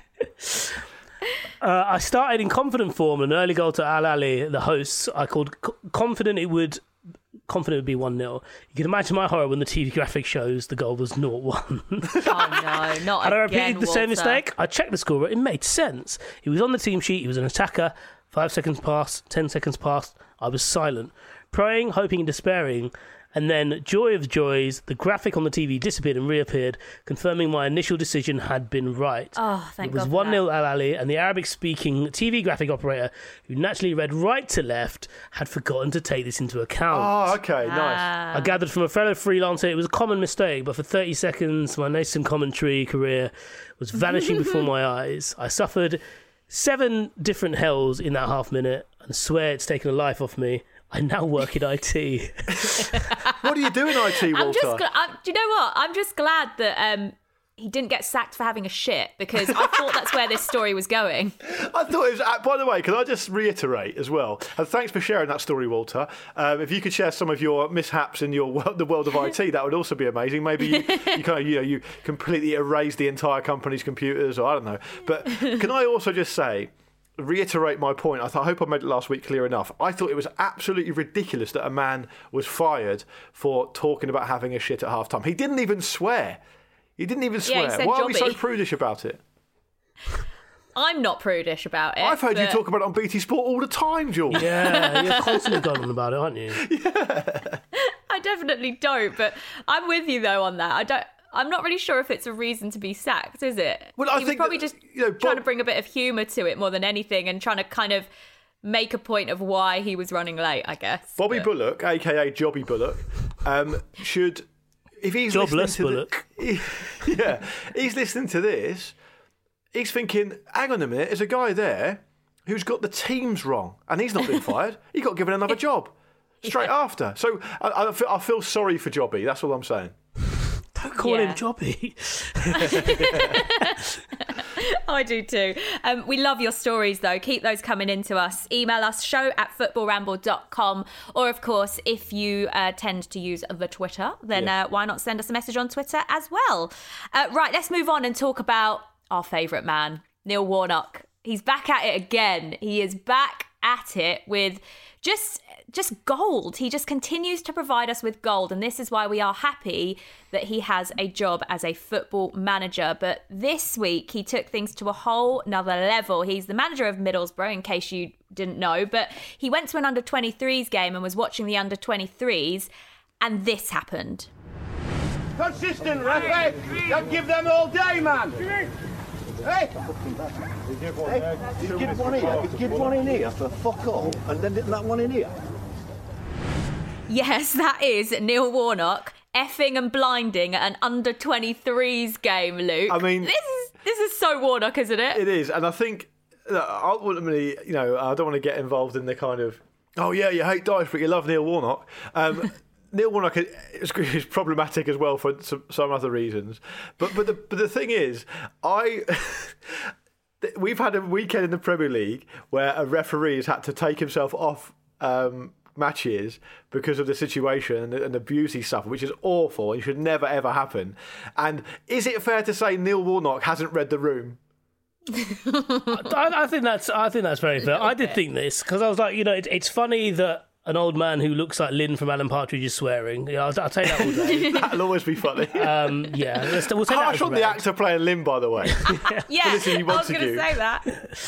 I started in confident form, an early goal to Al Ahly, the hosts. I called confident it would be 1-0. You can imagine my horror when the TV graphic shows the goal was 0-1.
Oh no, not
Had I
again,
repeated the same
Walter.
mistake? I checked the score. It made sense. He was on the team sheet. He was an attacker. 5 seconds passed. 10 seconds passed. I was silent, praying, hoping, and despairing. And then, joy of joys, the graphic on the TV disappeared and reappeared, confirming my initial decision had been right.
Oh, thank
It was
God for
1-0 Al Ahly, and the Arabic-speaking TV graphic operator, who naturally read right to left, had forgotten to take this into account.
Oh, okay, nice.
I gathered from a fellow freelancer it was a common mistake, but for 30 seconds, my nascent commentary career was vanishing before my eyes. I suffered 7 different hells in that half minute, and swear it's taken a life off me. I now work in IT.
What do you do in IT, Walter?
I'm just do you know what? I'm just glad that he didn't get sacked for having a shit, because I thought that's where this story was going.
I thought it was. By the way, can I just reiterate as well? And thanks for sharing that story, Walter. If you could share some of your mishaps in your the world of IT, that would also be amazing. Maybe you completely erase the entire company's computers, or I don't know. But can I also just say, reiterate my point? I hope I made it last week clear enough. I thought it was absolutely ridiculous that a man was fired for talking about having a shit at half time. He didn't even swear. He didn't even
Yeah, he
swear.
said
Why are we so
jobby.
prudish about it?
I'm not prudish about it.
I've heard you
but-
talk about it on BT Sport all the time, George.
Yeah, you're constantly going on about it, aren't you?
I definitely don't, but I'm with you though on that. I'm not really sure if it's a reason to be sacked, is it?
Well, I
he was
think
probably
that,
just trying to bring a bit of humour to it more than anything, and trying to kind of make a point of why he was running late, I guess.
Bobby Bullock, aka Jobby Bullock, should, if he's
Jobless
listening to
Bullock.
he's listening to this, he's thinking, hang on a minute, there's a guy there who's got the teams wrong, and he's not been fired. He got given another job straight after. So I feel sorry for Jobby. That's all I'm saying.
Don't call him Jobby.
I do too. We love your stories though. Keep those coming in to us. Email us show@footballramble.com, or of course, if you tend to use the Twitter, then why not send us a message on Twitter as well. Right, let's move on and talk about our favourite man, Neil Warnock. He's back at it again. He is back at it with just gold. He just continues to provide us with gold, and this is why we are happy that he has a job as a football manager. But this week he took things to a whole nother level. He's the manager of Middlesbrough, in case you didn't know, but he went to an under-23s game and was watching the under-23s, and this happened.
Consistent, Rafa. Don't give them all day, man. Hey!
Give one here. Give one in here for fuck all, and then that one in here.
Yes, that is Neil Warnock effing and blinding at an under-23s game, Luke.
I mean,
this is so Warnock, isn't it?
It is, and I think ultimately, I don't want to get involved in the kind of, oh yeah, you hate Dyche, but you love Neil Warnock. Neil Warnock is problematic as well for some other reasons. But the thing is, we've had a weekend in the Premier League where a referee has had to take himself off matches because of the situation and the abuse he suffered, which is awful and should never ever happen. And is it fair to say Neil Warnock hasn't read the room?
I think that's very fair. I did think this because I was like, it's funny that an old man who looks like Lynn from Alan Partridge is swearing. Yeah, I'll take that all day.
That'll always be funny.
Yeah, we'll take
harsh
that
on the actor playing Lynn, by the way.
Yeah, I was going to
you.
say that.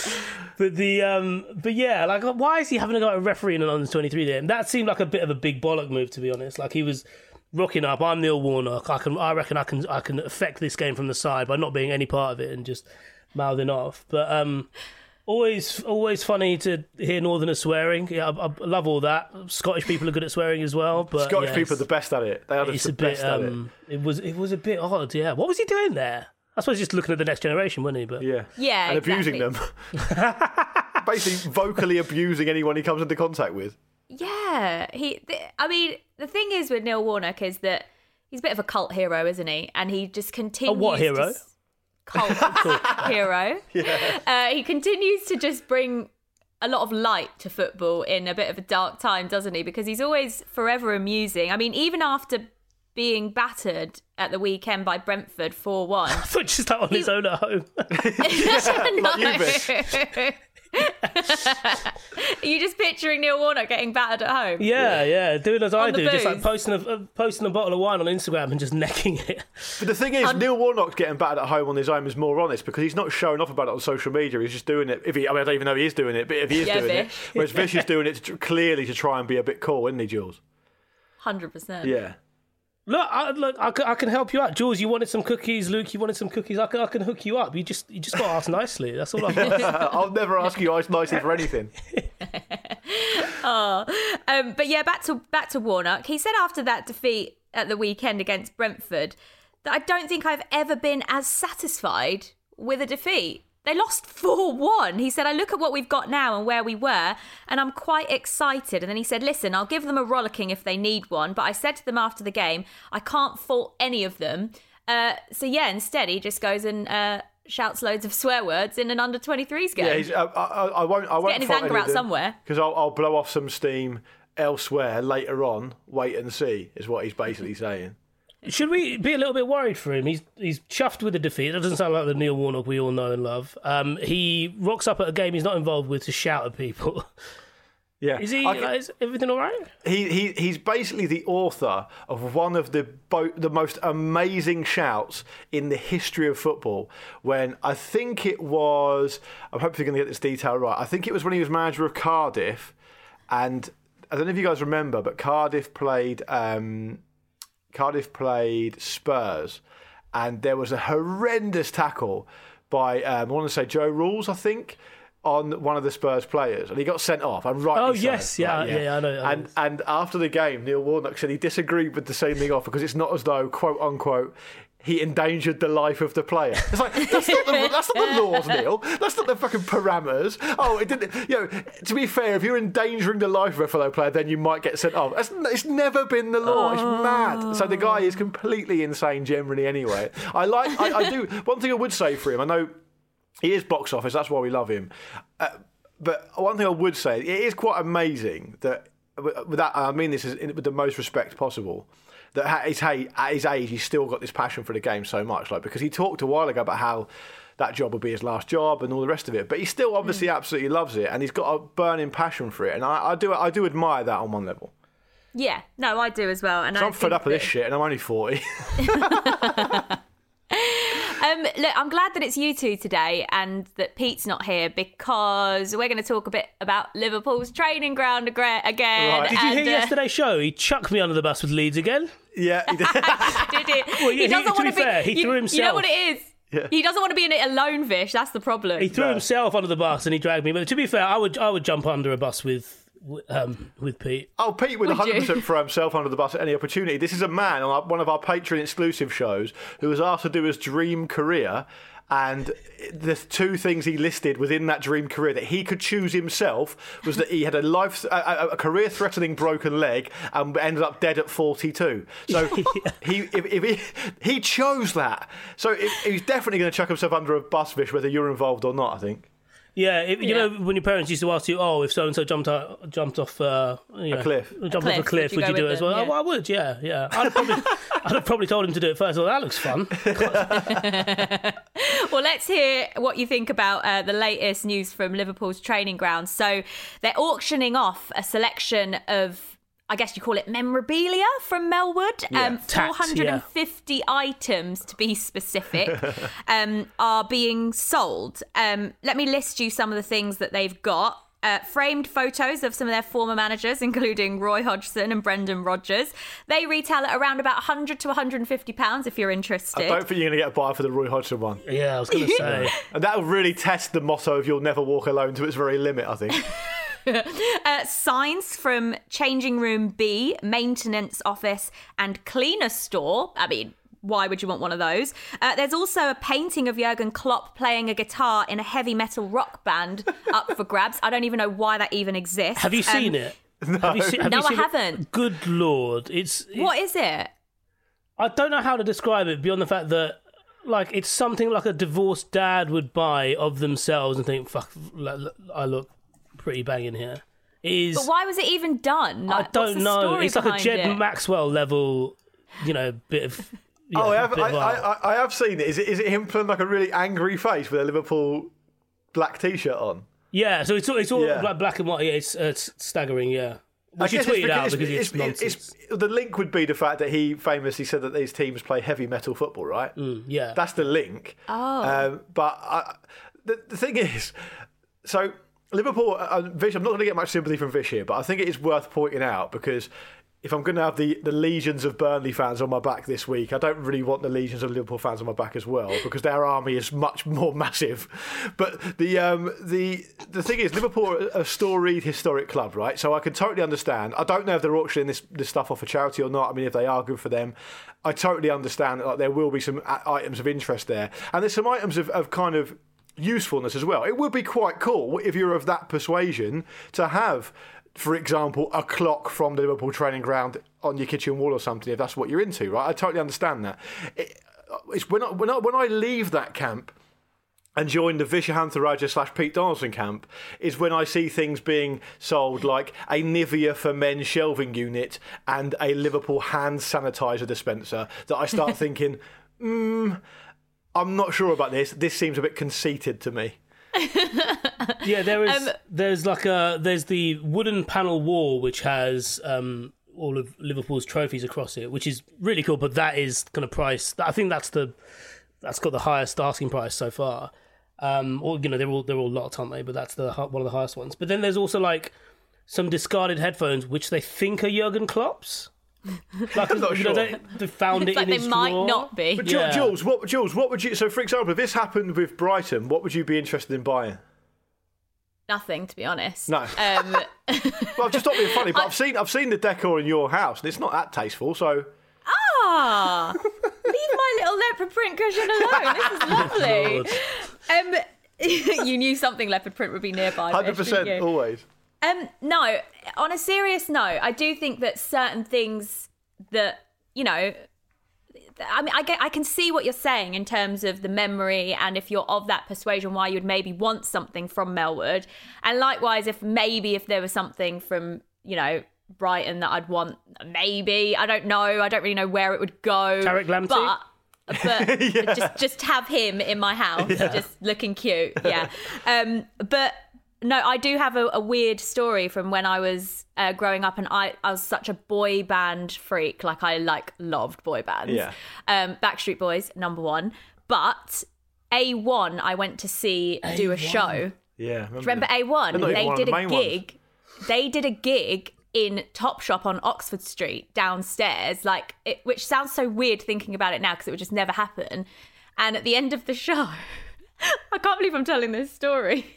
But yeah, like, why is he having to go a referee in an under-23 game? That seemed like a bit of a big bollock move, to be honest. Like, he was rocking up. I'm Neil Warnock. I reckon I can affect this game from the side by not being any part of it and just mouthing off. But always funny to hear Northerners swearing. Yeah, I love all that. Scottish people are good at swearing as well. But
Scottish people are the best at it. They are the best at it.
It was a bit odd. Yeah, what was he doing there? I suppose just looking at the next generation, wasn't he? But
Yeah,
and abusing
exactly.
them. Basically, vocally abusing anyone he comes into contact with.
Yeah, I mean, the thing is with Neil Warnock is that he's a bit of a cult hero, isn't he? And he just continues.
A what hero?
Cult hero.
Yeah.
He continues to just bring a lot of light to football in a bit of a dark time, doesn't he? Because he's always forever amusing. I mean, even after being battered at the weekend by Brentford 4-1.
I thought just like on his own at home.
Are you just picturing Neil Warnock getting battered at home?
Yeah, doing as I
On the
do, just like
booze?
posting a bottle of wine on Instagram and just necking it.
But the thing is, Neil Warnock's getting battered at home on his own is more honest because he's not showing off about it on social media. He's just doing it. I don't even know he is doing it, but if he is doing it, whereas Vish is doing it clearly to try and be a bit cool, isn't he, Jules?
100%.
Yeah.
Look, I can help you out. Jules, you wanted some cookies. Luke, you wanted some cookies. I can hook you up. You just got to ask nicely. That's all I've asked.
I'll never ask you nicely for anything.
But yeah, back to Warnock. He said after that defeat at the weekend against Brentford that I don't think I've ever been as satisfied with a defeat. They lost 4-1. He said, I look at what we've got now and where we were, and I'm quite excited. And then he said, listen, I'll give them a rollicking if they need one. But I said to them after the game, I can't fault any of them. So yeah, instead he just goes and shouts loads of swear words in an under-23s game.
Yeah, I won't
getting his anger out somewhere.
Because I'll blow off some steam elsewhere later on. Wait and see is what he's basically saying.
Should we be a little bit worried for him? He's chuffed with the defeat. That doesn't sound like the Neil Warnock we all know and love. He rocks up at a game he's not involved with to shout at people.
Yeah,
is everything all right?
He's basically the author of one of the most amazing shouts in the history of football. When I think it was, I'm hopefully going to get this detail right. I think it was when he was manager of Cardiff, and I don't know if you guys remember, but Cardiff played Spurs, and there was a horrendous tackle by I want to say Joe Rules, I think, on one of the Spurs players, and he got sent off. And rightly so.
Yes, yeah, I know.
And after the game, Neil Warnock said he disagreed with the sending off because it's not as though, quote unquote, he endangered the life of the player. It's like that's not the laws, Neil. That's not the fucking parameters. Oh, it didn't. To be fair, if you're endangering the life of a fellow player, then you might get sent off. It's never been the law. It's mad. So the guy is completely insane generally. Anyway, I do. One thing I would say for him, I know he is box office. That's why we love him. But one thing I would say, it is quite amazing that with that. I mean this with the most respect possible. That at his age, he's still got this passion for the game so much. Like, because he talked a while ago about how that job would be his last job and all the rest of it. But he still obviously absolutely loves it, and he's got a burning passion for it. And I do admire that on one level.
Yeah, no, I do as well. And
I'm fed up of this shit, and I'm only 40.
Look, I'm glad that it's you two today and that Pete's not here because we're going to talk a bit about Liverpool's training ground again.
Right. Did you hear yesterday's show? He chucked me under the bus with Leeds again.
Yeah, he did.
Did he?
Well,
he doesn't want to be
fair, he threw himself.
You know what it is?
Yeah.
He doesn't want to be in it alone, Vish. That's the problem.
He threw himself under the bus and he dragged me. But to be fair, I would jump under a bus with Pete.
Oh, Pete would 100% throw himself under the bus at any opportunity. This is a man on one of our Patreon exclusive shows who was asked to do his dream career, and the two things he listed within that dream career that he could choose himself was that he had a career-threatening broken leg and ended up dead at 42. So he chose that. So he's definitely going to chuck himself under a bus, Vish, whether you're involved or not, I think.
Yeah, you know when your parents used to ask you, if so and so jumped off a
cliff,
would you do it as well?
Yeah.
Oh, I would, yeah. I'd have probably told him to do it first. Well, that looks fun.
Well, let's hear what you think about the latest news from Liverpool's training ground. So they're auctioning off a selection of, I guess you call it memorabilia from Melwood. 450 items, to be specific, are being sold. Let me list you some of the things that they've got. Framed photos of some of their former managers, including Roy Hodgson and Brendan Rodgers. They retail at around about £100 to £150 if you're interested.
I don't think you're going to get a buy for the Roy Hodgson one.
Yeah, I was going to say.
And that'll really test the motto of "You'll never walk alone" to its very limit, I think.
Signs from Changing Room B, Maintenance Office and Cleaner Store. I mean, why would you want one of those? There's also a painting of Jurgen Klopp playing a guitar in a heavy metal rock band up for grabs. I don't even know why that even exists.
Have you seen it?
No,
have you seen
I
it?
haven't.
Good Lord.
What is it?
I don't know how to describe it beyond the fact that, like, it's something like a divorced dad would buy of themselves and think, fuck, I look pretty banging here. It is,
but why was it even done? Like,
I don't know. It's like a Jed Maxwell level, bit of...
I have seen it. Is it him putting like a really angry face with a Liverpool black T-shirt on?
Yeah, so it's all like black and white. Yeah, it's staggering, yeah. We should tweet it out because it's nonsense.
The link would be the fact that he famously said that these teams play heavy metal football, right?
Yeah.
That's the link.
Oh.
But the thing is, so Liverpool, Vish, I'm not going to get much sympathy from Vish here, but I think it is worth pointing out because if I'm going to have the legions of Burnley fans on my back this week, I don't really want the legions of Liverpool fans on my back as well because their army is much more massive. But the thing is, Liverpool are a storied, historic club, right? So I can totally understand. I don't know if they're auctioning this stuff off for charity or not. I mean, if they are, good for them. I totally understand that like, there will be some items of interest there. And there's some items of kind of usefulness as well. It would be quite cool if you're of that persuasion to have, for example, a clock from the Liverpool training ground on your kitchen wall or something, if that's what you're into, right? I totally understand that. It's when I leave that camp and join the Vishahantharaja / Pete Donaldson camp is when I see things being sold like a Nivea for men shelving unit and a Liverpool hand sanitizer dispenser that I start thinking, I'm not sure about this. This seems a bit conceited to me.
Yeah, there's the wooden panel wall which has all of Liverpool's trophies across it, which is really cool. But that is kind of price. I think that's got the highest asking price so far. Or they're all locked, aren't they? But that's one of the highest ones. But then there's also like some discarded headphones which they think are Jurgen Klopp's. Like,
I'm not sure.
They found it
like
in his
they might
drawer.
not be.
But Jules, what would you? So, for example, if this happened with Brighton, what would you be interested in buying?
Nothing, to be honest.
No. Well, I've just not being funny, but I've seen the decor in your house, and it's not that tasteful. So.
Leave my little leopard print cushion alone. This is lovely. You knew something leopard print would be nearby.
100%, always.
No, on a serious note, I do think that certain things that, I mean, I can see what you're saying in terms of the memory and if you're of that persuasion, why you'd maybe want something from Melwood. And likewise, if there was something from, Brighton that I'd want, maybe. I don't know. I don't really know where it would go.
Tariq Lamptey?
But
Yeah.
just have him in my house, just looking cute. Yeah. But... No, I do have a weird story from when I was growing up, and I was such a boy band freak. Like, I loved boy bands.
Yeah.
Backstreet Boys, number one. But A1, I went to see do a show.
Yeah.
Do you remember A1? They did a gig. They did a gig in Topshop on Oxford Street downstairs, which sounds so weird thinking about it now because it would just never happen. And at the end of the show, I can't believe I'm telling this story.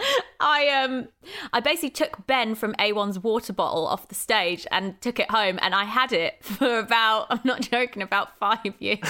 I basically took Ben from A1's water bottle off the stage and took it home, and I had it for I'm not joking, about 5 years.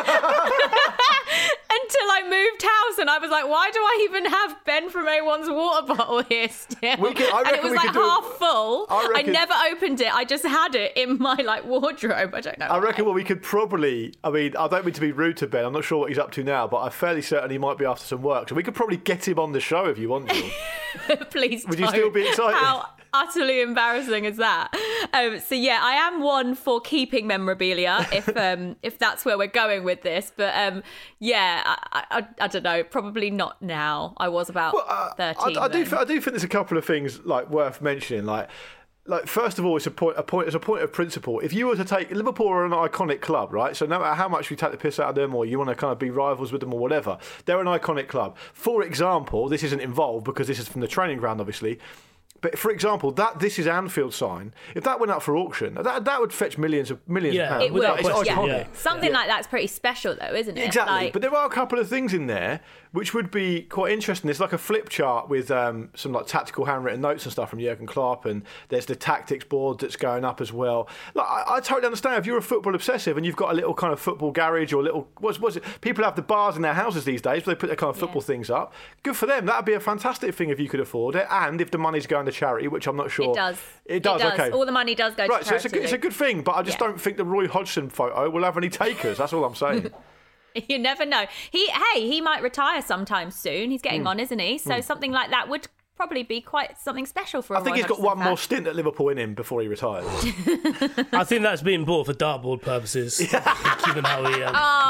Until I moved house, and I was like, why do I even have Ben from A1's water bottle here still? And it was half full. I never opened it. I just had it in my wardrobe. I don't know.
I reckon what we could probably, I mean, I don't mean to be rude to Ben. I'm not sure what he's up to now, but I'm fairly certain he might be after some work. So we could probably get him on the show if you want to.
Please
Would
don't.
you still be excited?
How utterly embarrassing is that? So yeah, I am one for keeping memorabilia if that's where we're going with this. But yeah, I don't know. Probably not now. I was about 13.
I do think there's a couple of things worth mentioning. Like first of all, it's a point of principle. If you were to take Liverpool are an iconic club, right? So no matter how much we take the piss out of them, or you want to kind of be rivals with them, or whatever, they're an iconic club. For example, this isn't involved because this is from the training ground, obviously. But for example, this is Anfield sign. If that went up for auction, that would fetch millions of pounds.
It will.
It's iconic.
Something like that's pretty special, though, isn't it?
Exactly.
Like,
But there are a couple of things in there which would be quite interesting. There's like a flip chart with some like tactical handwritten notes and stuff from Jurgen Klopp, and there's the tactics board that's going up as well. Like, I totally understand if you're a football obsessive and you've got a little kind of football garage or little what's it? People have the bars in their houses these days where they put their kind of football things up. Good for them. That'd be a fantastic thing if you could afford it, and if the money's going to charity, which I'm not sure.
It does.
It does. Okay.
All the money does go to
right,
charity.
So it's a good thing, but I just don't think the Roy Hodgson photo will have any takers. That's all I'm saying.
You never know. He might retire sometime soon. He's getting on, isn't he? So something like that would probably be quite something special for.
I think he's got one more stint at Liverpool in him before he retires.
I think that's being bought for dartboard purposes. Given how he.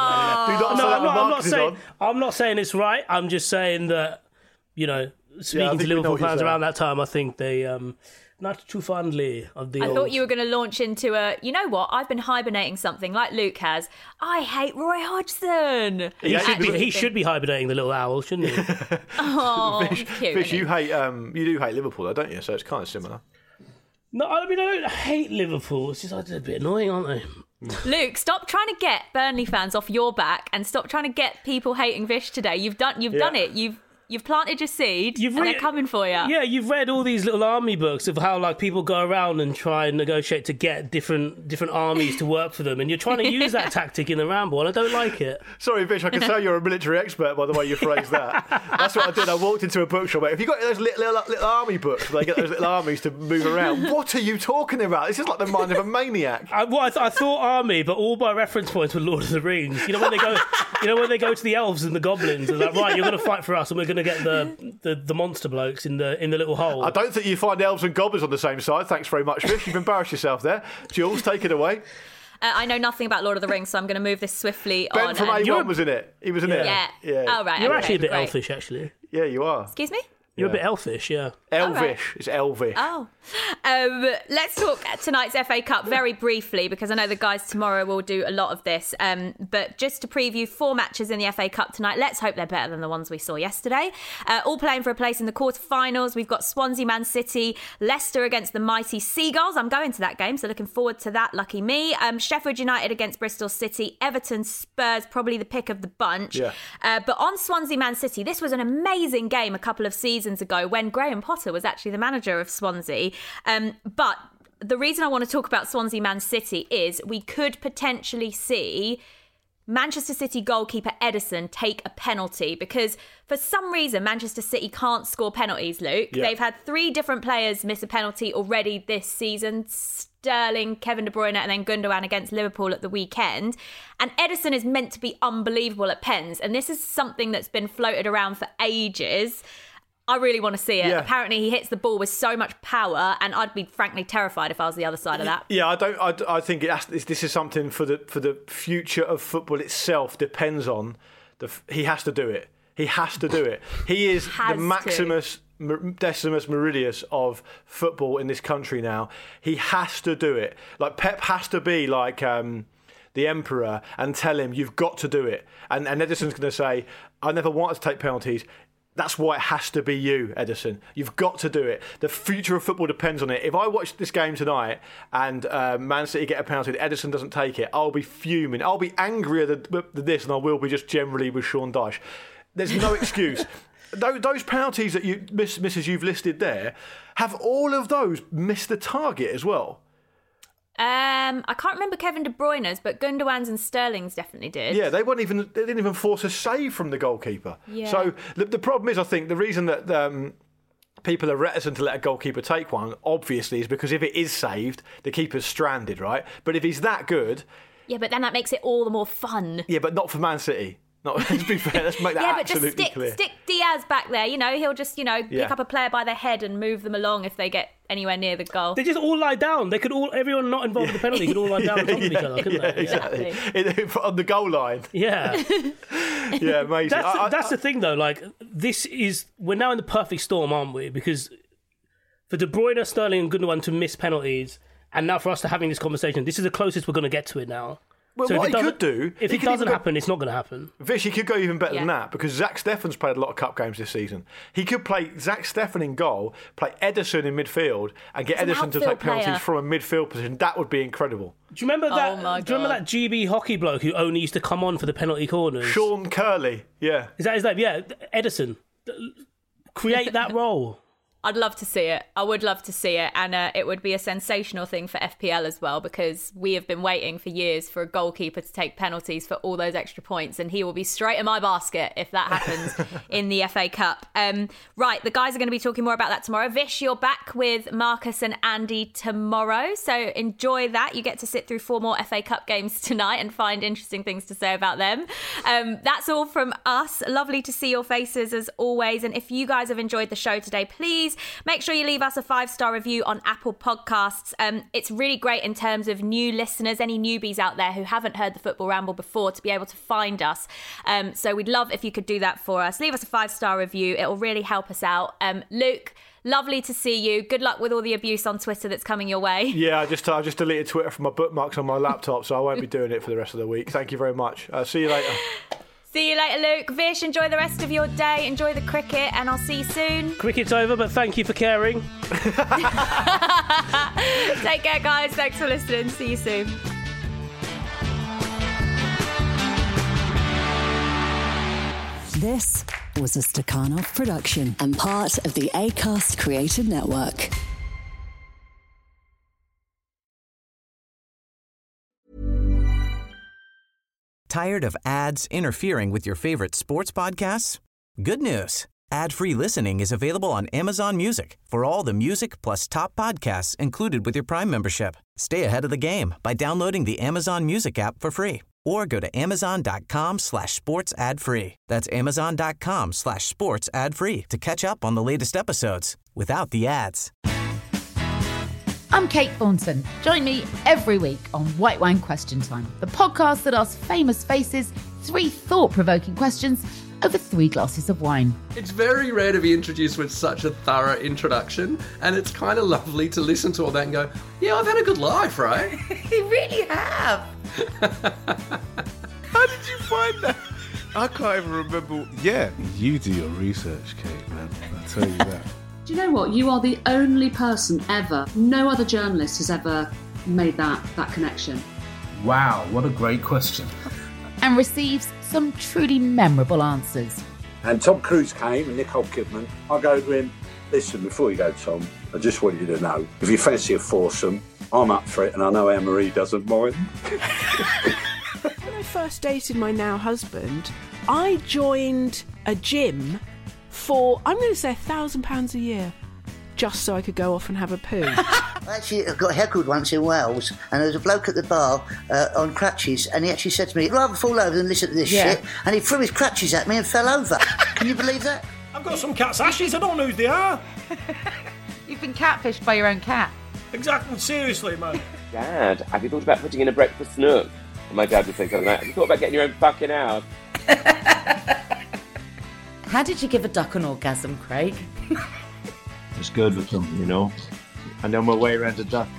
I'm not saying it's right. I'm just saying that, speaking to Liverpool fans around that time, I think they not too fondly of the.
I thought you were going to launch into a. You know what? I've been hibernating something like Luke has. I hate Roy Hodgson.
He should be hibernating the little owl, shouldn't he?
Oh,
Fish, you do hate Liverpool, though, don't you? So it's kind of similar.
No, I don't hate Liverpool. It's just they're a bit annoying, aren't they?
Luke, stop trying to get Burnley fans off your back and stop trying to get people hating Fish today. You've done it. You've planted your seed, they're coming for you.
Yeah, you've read all these little army books of how like people go around and try and negotiate to get different armies to work for them, and you're trying to use that tactic in the ramble, and I don't like it.
Sorry, Vish, I can tell you're a military expert by the way you phrased that. That's what I did. I walked into a bookshop. If you got those little army books, they get those little armies to move around. What are you talking about? This is like the mind of a maniac.
I thought army, but all my reference points were Lord of the Rings. When they go, when they go to the elves and the goblins, they're like, right, you're going to fight for us, and we're going to get the monster blokes in the little hole.
I don't think you find elves and goblins on the same side. Thanks very much, Fish. You've embarrassed yourself there. Jules, take it away.
I know nothing about Lord of the Rings, so I'm going to move this swiftly
Ben
on.
from A1 was in it. He was in it.
Yeah. Oh, right.
You're actually a bit elfish, actually.
Yeah, you are.
Excuse me?
You're a bit elfish, yeah.
Elvish.
Right.
It's elvish.
Oh. Let's talk tonight's FA Cup very briefly, because I know the guys tomorrow will do a lot of this. But just to preview 4 matches in the FA Cup tonight, let's hope they're better than the ones we saw yesterday. All playing for a place in the quarterfinals. We've got Swansea Man City, Leicester against the mighty Seagulls. I'm going to that game, so looking forward to that. Lucky me. Sheffield United against Bristol City. Everton Spurs, probably the pick of the bunch.
Yeah.
But on Swansea Man City, this was an amazing game a couple of seasons ago when Graham Potter was actually the manager of Swansea. But the reason I want to talk about Swansea Man City is we could potentially see Manchester City goalkeeper Ederson take a penalty, because for some reason Manchester City can't score penalties, Luke.
Yeah.
They've had 3 different players miss a penalty already this season. Sterling, Kevin De Bruyne and then Gundogan against Liverpool at the weekend. And Ederson is meant to be unbelievable at pens, and this is something that's been floated around for ages. I really want to see it.
Yeah.
Apparently he hits the ball with so much power, and I'd be frankly terrified if I was the other side of that.
Yeah, I think this is something for the future of football itself. Depends on he has to do it. He has to do it. He is the Maximus Decimus Meridius of football in this country now. He has to do it. Like Pep has to be like the emperor and tell him you've got to do it. And Ederson's going to say, I never wanted to take penalties. That's why it has to be you, Ederson. You've got to do it. The future of football depends on it. If I watch this game tonight and Man City get a penalty and Ederson doesn't take it, I'll be fuming. I'll be angrier than this than I will be just generally with Sean Dyche. There's no excuse. Those penalties that you misses you've listed there, have all of those missed the target as well?
I can't remember Kevin De Bruyne's, but Gundogan's and Sterling's definitely did.
Yeah, they didn't even force a save from the goalkeeper.
Yeah.
So the problem is, I think, the reason that people are reticent to let a goalkeeper take one, obviously, is because if it is saved, the keeper's stranded, right? But if he's that good...
Yeah, but then that makes it all the more fun.
Yeah, but not for Man City. Let's be fair, let's make that absolutely clear.
But just stick Diaz back there, he'll just, pick up a player by their head and move them along if they get anywhere near the goal.
They just all lie down. Everyone not involved in the penalty could all lie down on top of each other, couldn't they?
Exactly. On the goal line.
Yeah.
Yeah, amazing.
That's the thing, though. Like, we're now in the perfect storm, aren't we? Because for De Bruyne, Sterling and Gundogan to miss penalties, and now for us to having this conversation, this is the closest we're going to get to it now.
Well,
So
what
if
he
it
could do...
If
he
it
could
doesn't
even go-
happen, it's not going to happen.
Vish, he could go even better than
Yeah.
that because Zach Steffen's played a lot of cup games this season. He could play Zach Steffen in goal, play Ederson in midfield, and get
He's an
Ederson to
outfield
take penalties
player.
from a midfield position. That would be incredible.
Do you remember that?
Oh my
Do you remember
God.
that GB hockey bloke who only used to come on for the penalty corners?
Sean Curley, yeah.
Is that his name? Yeah, Edison. Create that role.
I'd love to see it. I would love to see it. And it would be a sensational thing for FPL as well, because we have been waiting for years for a goalkeeper to take penalties for all those extra points. And he will be straight in my basket if that happens in the FA Cup. Right, the guys are going to be talking more about that tomorrow. Vish, you're back with Marcus and Andy tomorrow. So enjoy that. You get to sit through 4 more FA Cup games tonight and find interesting things to say about them. That's all from us. Lovely to see your faces as always. And if you guys have enjoyed the show today, please make sure you leave us a 5-star review on Apple Podcasts. It's really great in terms of new listeners, any newbies out there who haven't heard the Football Ramble before, to be able to find us. So we'd love if you could do that for us. Leave us a 5-star review. It will really help us out. Luke, lovely to see you. Good luck with all the abuse on Twitter that's coming your way.
Yeah, I just deleted Twitter from my bookmarks on my laptop, so I won't be doing it for the rest of the week. Thank you very much. See you later.
See you later, Luke. Vish, enjoy the rest of your day. Enjoy the cricket, and I'll see you soon.
Cricket's over, but thank you for caring.
Take care, guys. Thanks for listening. See you soon.
This was a Stakhanov production and part of the Acast Creative Network.
Tired of ads interfering with your favorite sports podcasts? Good news. Ad-free listening is available on Amazon Music for all the music plus top podcasts included with your Prime membership. Stay ahead of the game by downloading the Amazon Music app for free or go to amazon.com/sports ad free. That's amazon.com/sports ad free to catch up on the latest episodes without the ads.
I'm Kate Thornton. Join me every week on White Wine Question Time, the podcast that asks famous faces 3 thought-provoking questions over 3 glasses of wine.
It's very rare to be introduced with such a thorough introduction, and it's kind of lovely to listen to all that and go, yeah, I've had a good life, right?
You really have.
How did you find that? I can't even remember. Yeah, you do your research, Kate, man. I tell you that.
Do you know what? You are the only person ever, no other journalist has ever made that connection.
Wow, what a great question.
And receives some truly memorable answers.
And Tom Cruise came and Nicole Kidman. I go to him, listen, before you go, Tom, I just want you to know, if you fancy a foursome, I'm up for it, and I know Anne-Marie doesn't mind.
When I first dated my now husband, I joined a gym for, I'm going to say £1,000 a year, just so I could go off and have a poo.
I actually got heckled once in Wales, and there was a bloke at the bar on crutches, and he actually said to me, "I'd rather fall over than listen to this shit," and he threw his crutches at me and fell over. Can you believe that?
I've got some cat's ashes, I don't know who they are.
You've been catfished by your own cat.
Exactly, seriously, man.
Dad, have you thought about putting in a breakfast nook? And my dad would say something like, have you thought about getting your own fucking house?
How did you give a duck an orgasm, Craig?
It's good with them, you know. And then we'll way around the duck.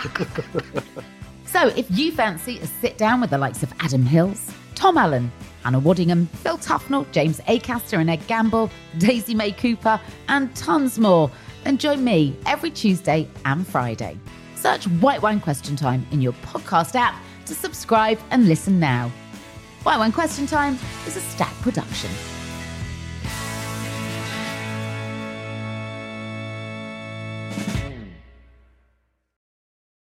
So if you fancy a sit down with the likes of Adam Hills, Tom Allen, Hannah Waddingham, Phil Tufnell, James Acaster and Ed Gamble, Daisy May Cooper, and tons more, then join me every Tuesday and Friday. Search White Wine Question Time in your podcast app to subscribe and listen now. White Wine Question Time is a Stack production.